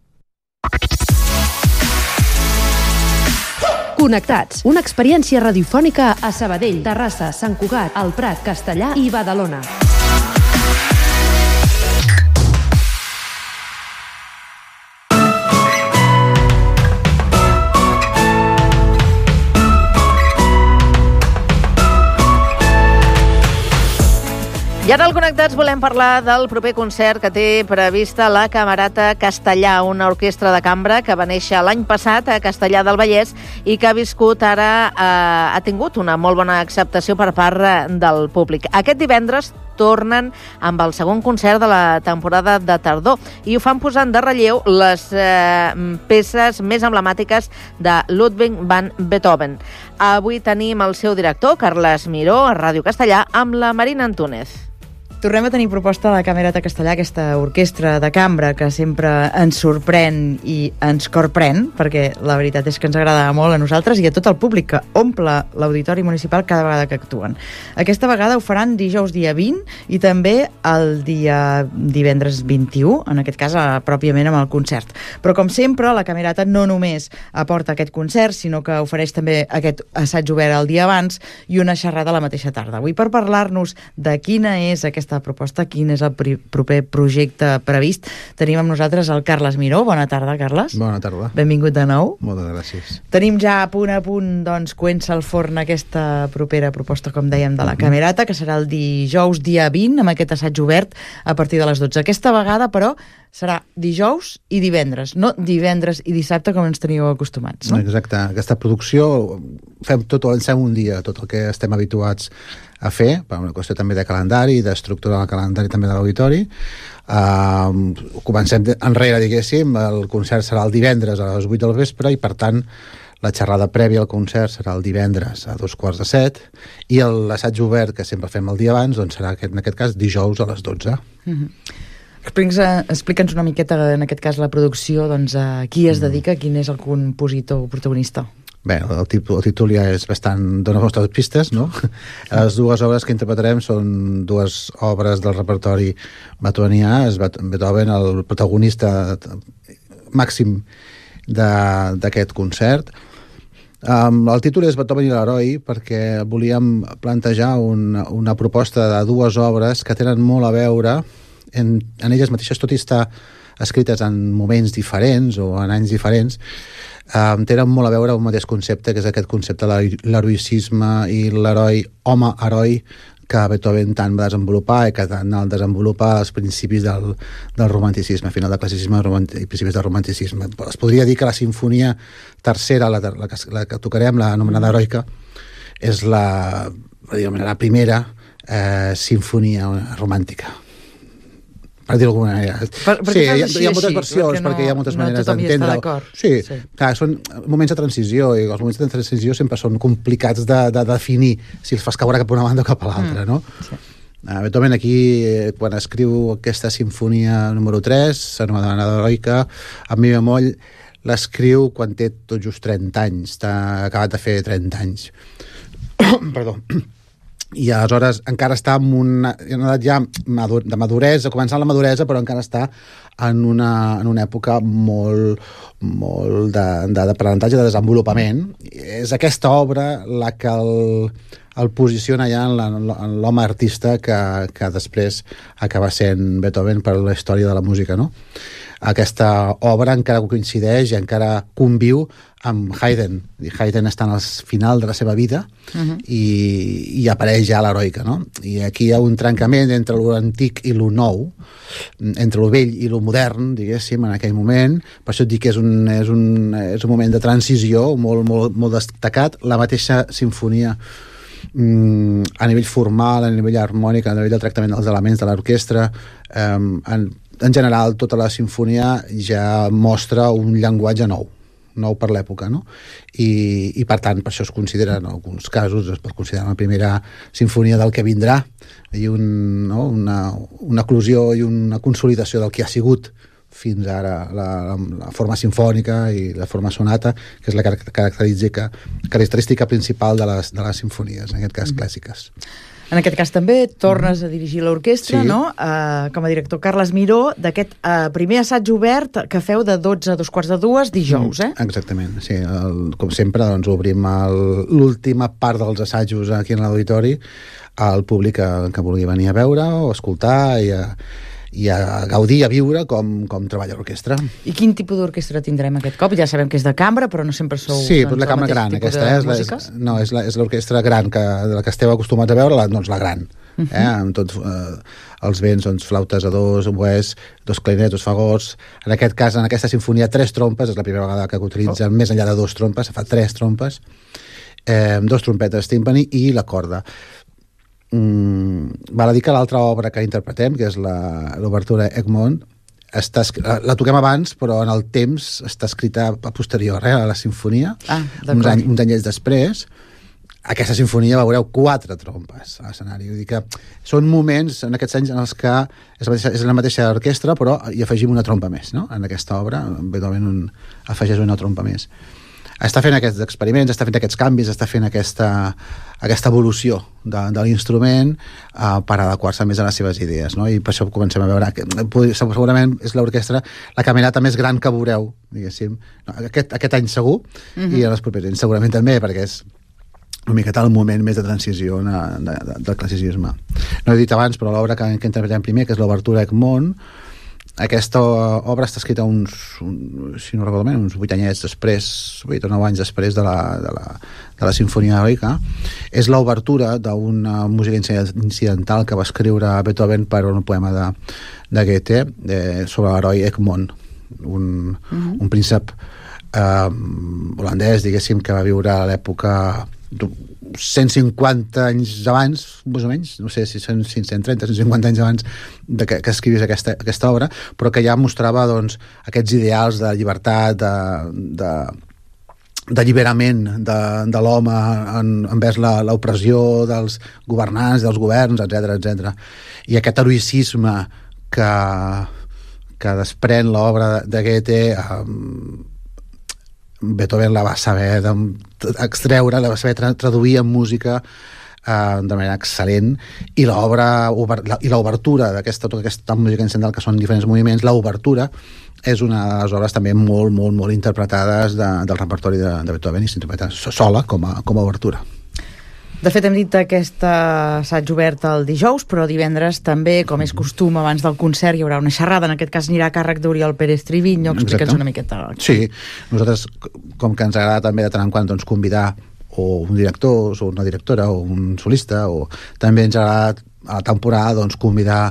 Connectats, una experiència radiofònica a Sabadell, Terrassa, Sant Cugat, el Prat, Castellà i Badalona. I ara al Connectats volem parlar del proper concert que té prevista la Camerata Castellà, una orquestra de cambra que va néixer l'any passat a Castellà del Vallès i que ha tingut una molt bona acceptació per part del públic. Aquest divendres tornen amb el segon concert de la temporada de tardor i ho fan posant de relleu les peces més emblemàtiques de Ludwig van Beethoven. Avui tenim el seu director, Carles Miró, a Ràdio Castellà, amb la Marina Antúnez. Tornem a tenir proposta de la Camerata Castellà, aquesta orquestra de cambra que sempre ens sorprèn i ens corprèn, perquè la veritat és que ens agrada molt a nosaltres i a tot el públic que omple l'Auditori Municipal cada vegada que actuen. Aquesta vegada ho faran dijous dia 20 i també el divendres 21, en aquest cas pròpiament amb el concert. Però com sempre, la Camerata no només aporta aquest concert, sinó que ofereix també aquest assaig obert el dia abans i una xerrada la mateixa tarda. Avui, per parlar-nos de quina és aquesta proposta, quin és el proper projecte previst, tenim amb nosaltres el Carles Miró. Bona tarda, Carles. Bona tarda. Benvingut de nou. Moltes gràcies. Tenim ja a punt, coença al forn aquesta propera proposta, com dèiem, de la Camerata, que serà el dijous dia 20, amb aquest assaig obert a partir de les 12. Aquesta vegada, però, serà dijous i divendres, no divendres i dissabte com ens teníeu acostumats, no? Exacte. Aquesta producció fem un dia, tot el que estem habituats a fer, per una qüestió també de calendari, d'estructurar el calendari també de l'auditori. Comencem enrere, diguéssim, el concert serà el divendres a les 8 del vespre i, per tant, la xerrada prèvia al concert serà el divendres a 6:45 i l'assaig obert, que sempre fem el dia abans, doncs serà en aquest cas dijous a les 12. Explica'ns una miqueta, en aquest cas, la producció, doncs, a qui es dedica, quin és el compositor o protagonista? Bé, el títol ja és bastant... dona moltes pistes, no? Les dues obres que interpretarem són dues obres del repertori beethovenià. És Beethoven, el protagonista màxim d'aquest concert. El títol és Beethoven i l'heroi perquè volíem plantejar una proposta de dues obres que tenen molt a veure en elles mateixes, tot i estar escrites en moments diferents o en anys diferents, tenen molt a veure amb un mateix concepte, que és aquest concepte de l'heroïcisme i l'heroi, home-heroi, que Beethoven tant va desenvolupar i que tant el desenvolupa als principis del romanticisme, final del classicisme i principis del romanticisme. Es podria dir que la sinfonia tercera, la que tocarem, l'anomenada heroica, és la primera sinfonia romàntica, per dir-ho d'alguna manera. Sí, hi ha moltes versions, perquè hi ha moltes maneres d'entendre-ho. Sí, clar, són moments de transició, i els moments de transició sempre són complicats de definir si els fas caure cap a una banda o cap a l'altra, no? Beethoven aquí, quan escriu aquesta sinfonia número 3, anomenada heroica, amb mi bemoll, l'escriu quan té tot just 30 anys, està acabat de fer 30 anys. Perdó. I aleshores encara està en una edat ja de maduresa, començant la maduresa, però encara està en una època molt d'aprenentatge, de desenvolupament. És aquesta obra la que el posiciona ja en l'home artista que després acaba sent Beethoven per la història de la música, no? Aquesta obra encara coincideix i encara conviu amb Haydn. Haydn està al final de la seva vida i apareix ja l'heroica, no? I aquí hi ha un trencament entre l'antic i lo nou, entre lo vell i lo modern, diguéssim, en aquell moment. Per això et dic que és un moment de transició molt destacat. La mateixa sinfonia a nivell formal, a nivell harmònic, a nivell del tractament dels elements de l'orquestra, en general tota la sinfonia ja mostra un llenguatge nou per l'època, no? I per tant, per això es considera, en alguns casos, es pot considerar la primera sinfonia del que vindrà i una eclosió i una consolidació del que ha sigut fins ara la forma sinfònica i la forma sonata, que és la característica principal de les sinfonies, en aquest cas clàssiques. En aquest cas també tornes a dirigir l'orquestra, sí, no? Com a director Carles Miró, d'aquest primer assaig obert que feu de 12 a 2:45 dijous, Exactament, sí. Com sempre, doncs, obrim l'última part dels assajos aquí en l'auditori al públic que vulgui venir a veure o escoltar i a gaudir, a viure com treballa l'orquestra. I quin tipus d'orquestra tindrem aquest cop? Ja sabem que és de cambra, però no sempre sou... Sí, però la cambra gran. Aquesta és l'orquestra gran, de la que esteu acostumats a veure, doncs la gran. Amb tots els vents, doncs, flautes a dos, oboès, dos clarinets, dos fagots. En aquest cas, en aquesta sinfonia, 3 trompes, és la primera vegada que utilitzen més enllà de 2 trompes, fa 3 trompes, 2 trompetes timpani i la corda. Val a dir que l'altra obra que interpretem, que és l'obertura Egmont, la toquem abans, però en el temps està escrita a posterior a la sinfonia, uns anyets després. Aquesta sinfonia veureu 4 trompes a l'escenari. Vull dir que són moments en aquests anys en els que és la mateixa orquestra, però hi afegim una trompa més, no? En aquesta obra Beethoven afegeix una trompa més. Està fent aquests experiments, està fent aquests canvis, està fent aquesta evolució de l'instrument per adequar-se més a les seves idees, no? I per això comencem a veure que segurament és l'orquestra la caminata més gran que veureu, diguéssim, aquest any segur, i en els propers anys segurament també, perquè és una miqueta el moment més de transició del classicisme. No he dit abans, però l'obra que interpretem primer, que és l'obertura Egmont, aquesta obra està escrita si no recordo bé, uns 8 anyets després, 8 o 9 anys després de la sinfonia heroica. És l'obertura d'una música incidental que va escriure Beethoven per un poema de Goethe sobre l'heroi Egmont, un príncep holandès, diguéssim, que va viure a l'època 150 anys abans, més o menys, no sé si són 130, 150 anys abans que escrivís aquesta obra, però que ja mostrava doncs, aquests ideals de llibertat, d'alliberament de l'home envers l'opressió dels governants, dels governs, etc. I aquest heroïcisme que desprèn l'obra de Goethe, Beethoven la va saber extreure, la va saber traduir en música de manera excel·lent, i l'obertura d'aquesta música incidental, que són diferents moviments, l'obertura és una de les obres també molt, molt, molt interpretades del repertori de Beethoven, i s'interpreta sola com a obertura. De fet, hem dit que aquest assaig obert el dijous, però divendres també, com és costum, abans del concert hi haurà una xerrada, en aquest cas anirà a càrrec d'Oriol Pérez Triviño. Explica'ns una miqueta. Sí, nosaltres, com que ens agrada també de tant en quant doncs, convidar o un director, o una directora, o un solista, o també ens agrada a la temporada doncs, convidar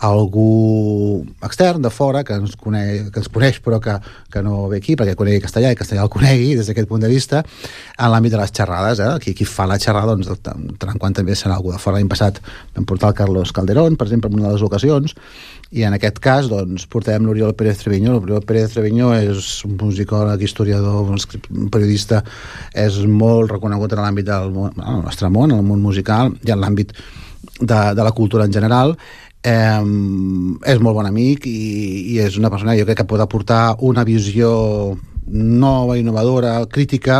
algú extern de fora que ens coneix però que no ve aquí perquè conegui castellà i castellà el conegui des d'aquest punt de vista en l'àmbit de les xerrades, qui fa la xerrada doncs, tant en quant també serà algú de fora. L'any passat vam portar el Carlos Calderón, per exemple, en una de les ocasions, i en aquest cas doncs, portem l'Oriol Pérez Triviño. L'Oriol Pérez Triviño és un musicòleg, historiador, un periodista, és molt reconegut en l'àmbit del nostre món, en el món musical i en l'àmbit de la cultura en general. És molt bon amic i és una persona que jo crec que pot aportar una visió nova, innovadora, crítica,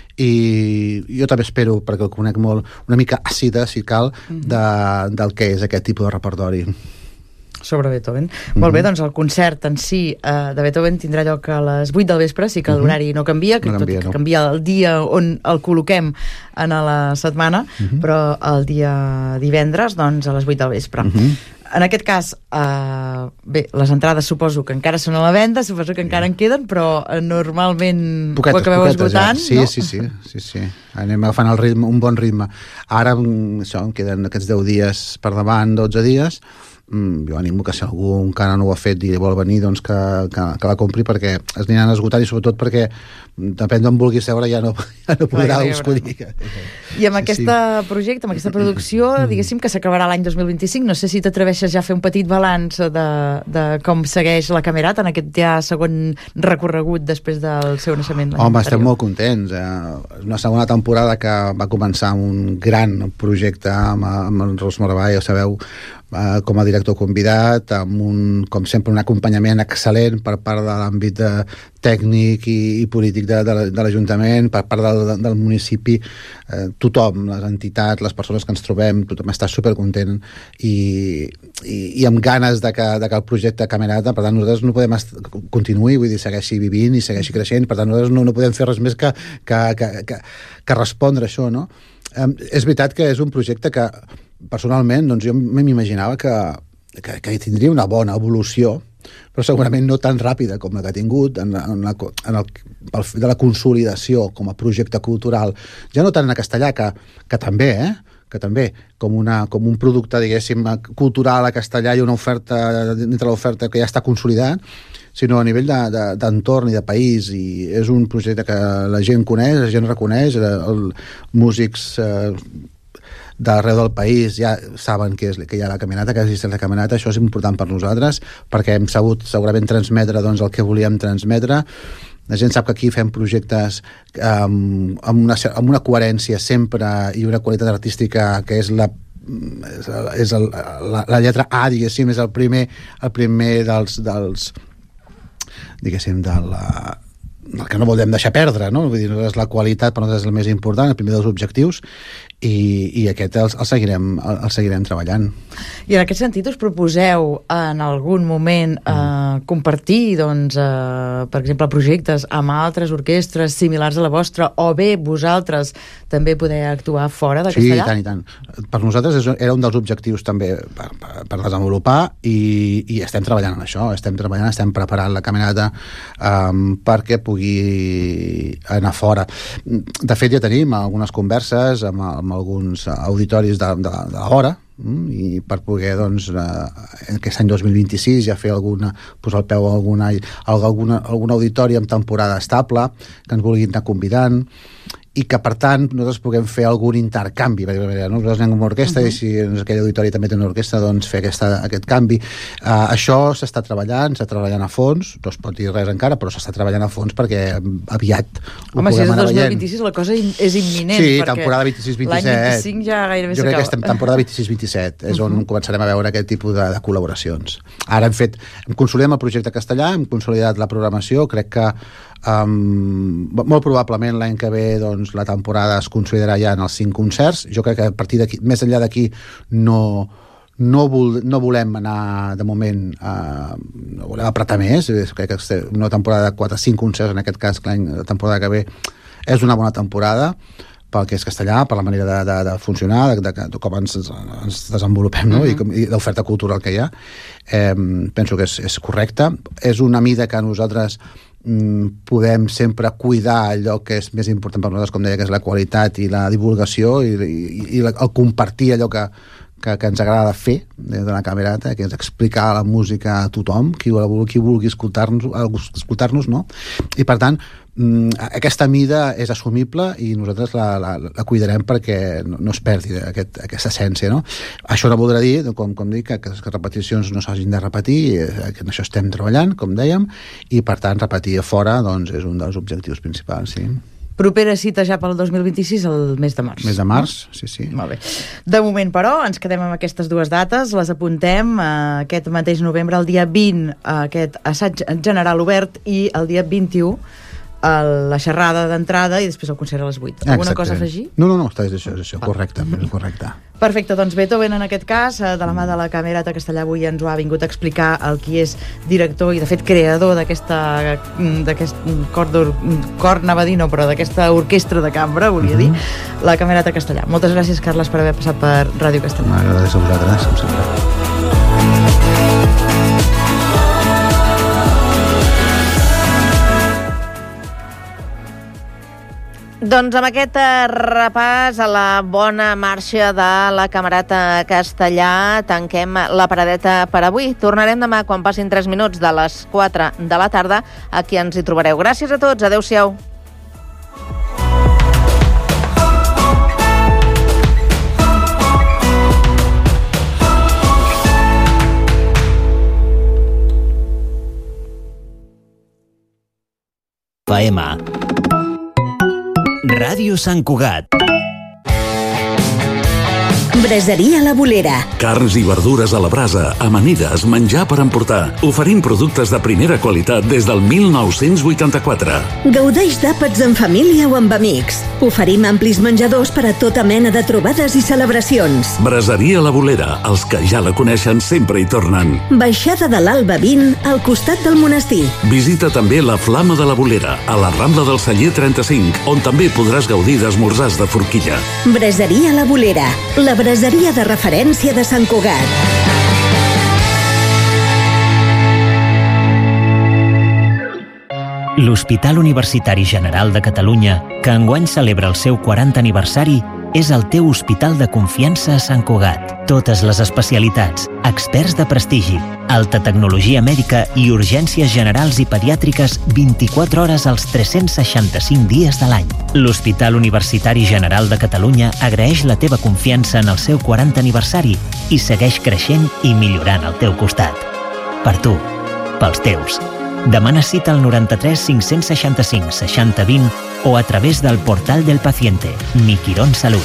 i jo també espero, perquè el conec molt, una mica àcida, si cal, del que és aquest tipus de repertori sobre Beethoven. Molt bé, doncs el concert en si de Beethoven tindrà lloc a les 8 del vespre, sí que l'horari no canvia, que tot i que canvia el dia on el col·loquem en la setmana, però el dia divendres, doncs a les 8 del vespre. En aquest cas, bé, les entrades suposo que encara són a la venda, suposo que encara en queden, però normalment ho acabeu esgotant, no? Sí. Anem agafant un bon ritme. Ara, això, em queden aquests 10 dies per davant, 12 dies. Jo animo que si algú encara no ho ha fet i vol venir, doncs que la compri, perquè es aniran esgotant, i sobretot perquè depèn d'on vulgui seure ja no podrà escollir. I amb aquest projecte, amb aquesta producció, diguéssim que s'acabarà l'any 2025. No sé si t'atreveixes ja a fer un petit balanç de com segueix la Camerata en aquest ja segon recorregut després del seu naixement. Home, estem molt contents. Una segona temporada que va començar amb un gran projecte amb el Ros Moravall, ja sabeu, com a director convidat, amb com sempre un acompanyament excel·lent per part de l'àmbit tècnic i polític de l'Ajuntament, per part del municipi, tothom, les entitats, les persones que ens trobem, tothom està supercontent i amb ganes de que el projecte Camerata, per tant nosaltres no podem continuï, vull dir, segueixi vivint i segueixi creixent, per tant nosaltres no podem fer res més que respondre a això, no? És veritat que és un projecte que personalment doncs jo m'imaginava que tindria una bona evolució, però segurament no tan ràpida com la que ha tingut en pel fet de la consolidació com a projecte cultural, ja no tant en castellà, que també, com un producte, diguéssim, cultural a castellà i una oferta dintre l'oferta que ja està consolidant, sinó a nivell d'entorn i de país, i és un projecte que la gent coneix, la gent reconeix, els músics d'arreu del país ja saben que hi ha la Camerata, que existeix la Camerata. Això és important per nosaltres, perquè hem sabut segurament transmetre doncs, el que volíem transmetre. La gent sap que aquí fem projectes amb una coherència sempre i una qualitat artística que és la lletra A, diguéssim, és el primer dels diguéssim, del que no volem deixar perdre, no? Vull dir, és la qualitat per nosaltres és el més important, el primer dels objectius, i aquest el seguirem treballant. I en aquest sentit us proposeu en algun moment compartir, doncs, per exemple, projectes amb altres orquestres similars a la vostra, o bé vosaltres també poder actuar fora de castellà? Sí, i tant. Per nosaltres era un dels objectius també per desenvolupar, i estem treballant en això, estem preparant la Camerata perquè pugui anar fora. De fet, ja tenim algunes converses amb alguns auditoris de l'hora, i per poder, doncs, aquest any 2026 ja fer posar el peu a algun auditori amb temporada estable que ens vulguin anar convidant, i que, per tant, nosaltres puguem fer algun intercanvi. Nosaltres anem amb una orquestra i si en aquell auditori també té una orquestra, doncs fer aquest canvi. Això s'està treballant a fons, no es pot dir res encara, però s'està treballant a fons perquè aviat ho Home, puguem anar veient. Si és el 2026 la cosa és imminent. Sí, temporada 26-27. L'any 25 ja gairebé s'acaba. Jo crec que estem temporada 26-27, és on començarem a veure aquest tipus de col·laboracions. Ara hem consolidat el projecte castellà, hem consolidat la programació, crec que molt probablement l'any que ve doncs, la temporada es consolidarà ja en els 5 concerts. Jo crec que a partir d'aquí, més enllà d'aquí, no volem anar de moment no volem apretar més. Crec que una temporada de 4-5 concerts, en aquest cas la temporada que ve és una bona temporada pel que és castellà, per la manera de funcionar, de com ens desenvolupem, no? I l'oferta cultural que hi ha. Penso que és correcta. És una mida que nosaltres podem sempre cuidar allò que és més important per nosaltres, com deia, que és la qualitat i la divulgació i el compartir allò que ens agrada fer des de la Camerata, que és explicar la música a tothom, qui vulgui escoltar-nos, no? I per tant, aquesta mida és assumible i nosaltres la cuidarem perquè no es perdi aquesta essència, no? Això no voldrà dir, com dic, que les repeticions no s'hagin de repetir, que en això estem treballant, com dèiem, i per tant repetir a fora doncs, és un dels objectius principals, sí. Propera cita ja pel 2026, el mes de març. Mes de març, sí. Molt bé. De moment, però, ens quedem amb aquestes dues dates, les apuntem aquest mateix novembre, el dia 20, aquest assaig general obert, i el dia 21, la xerrada d'entrada i després el concert a les 8. Alguna cosa a afegir? No, és això, correcte. Perfecte, doncs Beethoven en aquest cas, de la mà de la Camerata Castellà, avui ens ho ha vingut a explicar el qui és director i de fet creador d'aquest cor navadino, però d'aquesta orquestra de cambra, volia dir, la Camerata Castellà. Moltes gràcies, Carles, per haver passat per Ràdio Castellà. Gràcies a vosaltres, com sempre. Doncs amb aquest repàs a la bona marxa de la Camerata Castellà tanquem la paradeta per avui. Tornarem demà quan passin 3 minuts de les 4 de la tarda. Aquí ens hi trobareu. Gràcies a tots. Adéu-siau. Faema. Ràdio Sant Cugat. Braseria La Bolera. Carns i verdures a la brasa, amanides, menjar per emportar. Oferim productes de primera qualitat des del 1984. Gaudeix d'àpats en família o amb amics. Oferim amplis menjadors per a tota mena de trobades i celebracions. Braseria La Bolera. Els que ja la coneixen sempre hi tornen. Baixada de l'Alba 20, al costat del monestir. Visita també la Flama de la Bolera, a la Rambla del Celler 35, on també podràs gaudir d'esmorzars de forquilla. Braseria La Bolera. La braseria de referència de Sant Cugat. L'Hospital Universitari General de Catalunya, que enguany celebra el seu 40 aniversari, és el teu hospital de confiança a Sant Cugat. Totes les especialitats, experts de prestigi, alta tecnologia mèdica i urgències generals i pediàtriques 24 hores als 365 dies de l'any. L'Hospital Universitari General de Catalunya agraeix la teva confiança en el seu 40 aniversari i segueix creixent i millorant al teu costat. Per tu, pels teus. Demana cita al 93 565 60 20 o a través del portal del paciente Mi Quirón Salud.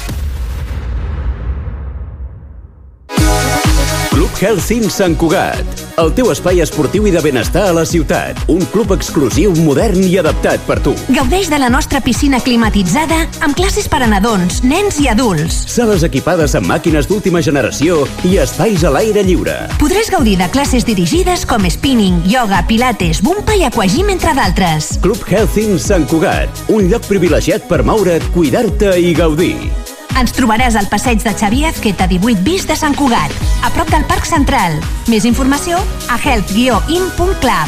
Club Health in Sant Cugat, el teu espai esportiu i de benestar a la ciutat. Un club exclusiu, modern i adaptat per tu. Gaudeix de la nostra piscina climatitzada amb classes per a nadons, nens i adults. Sales equipades amb màquines d'última generació i espais a l'aire lliure. Podràs gaudir de classes dirigides com spinning, yoga, pilates, bumpa i aquagym, entre d'altres. Club Health in Sant Cugat, un lloc privilegiat per moure't, cuidar-te i gaudir. Ens trobaràs al passeig de Xavier Azqueta 18 bis de Sant Cugat, a prop del Parc Central. Més informació a health-in.club.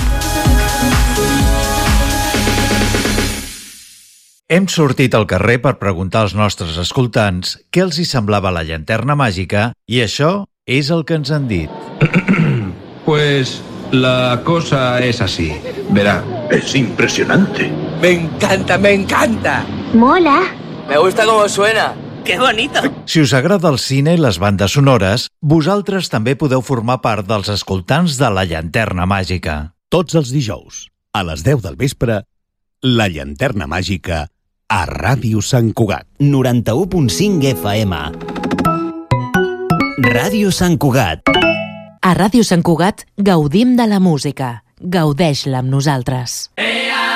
Hem sortit al carrer per preguntar als nostres escoltants què els hi semblava la llanterna màgica i això és el que ens han dit. Pues la cosa es así. Verá, es impresionante. Me encanta, me encanta. Mola. Me gusta cómo suena. ¡Qué bonito! Si us agrada el cine i les bandes sonores, vosaltres també podeu formar part dels escoltants de La Llanterna Màgica. Tots els dijous, a les 10 del vespre, La Llanterna Màgica a Ràdio Sant Cugat. 91.5 FM. Ràdio Sant Cugat. A Ràdio Sant Cugat gaudim de la música. Gaudeix-la amb nosaltres. Ea!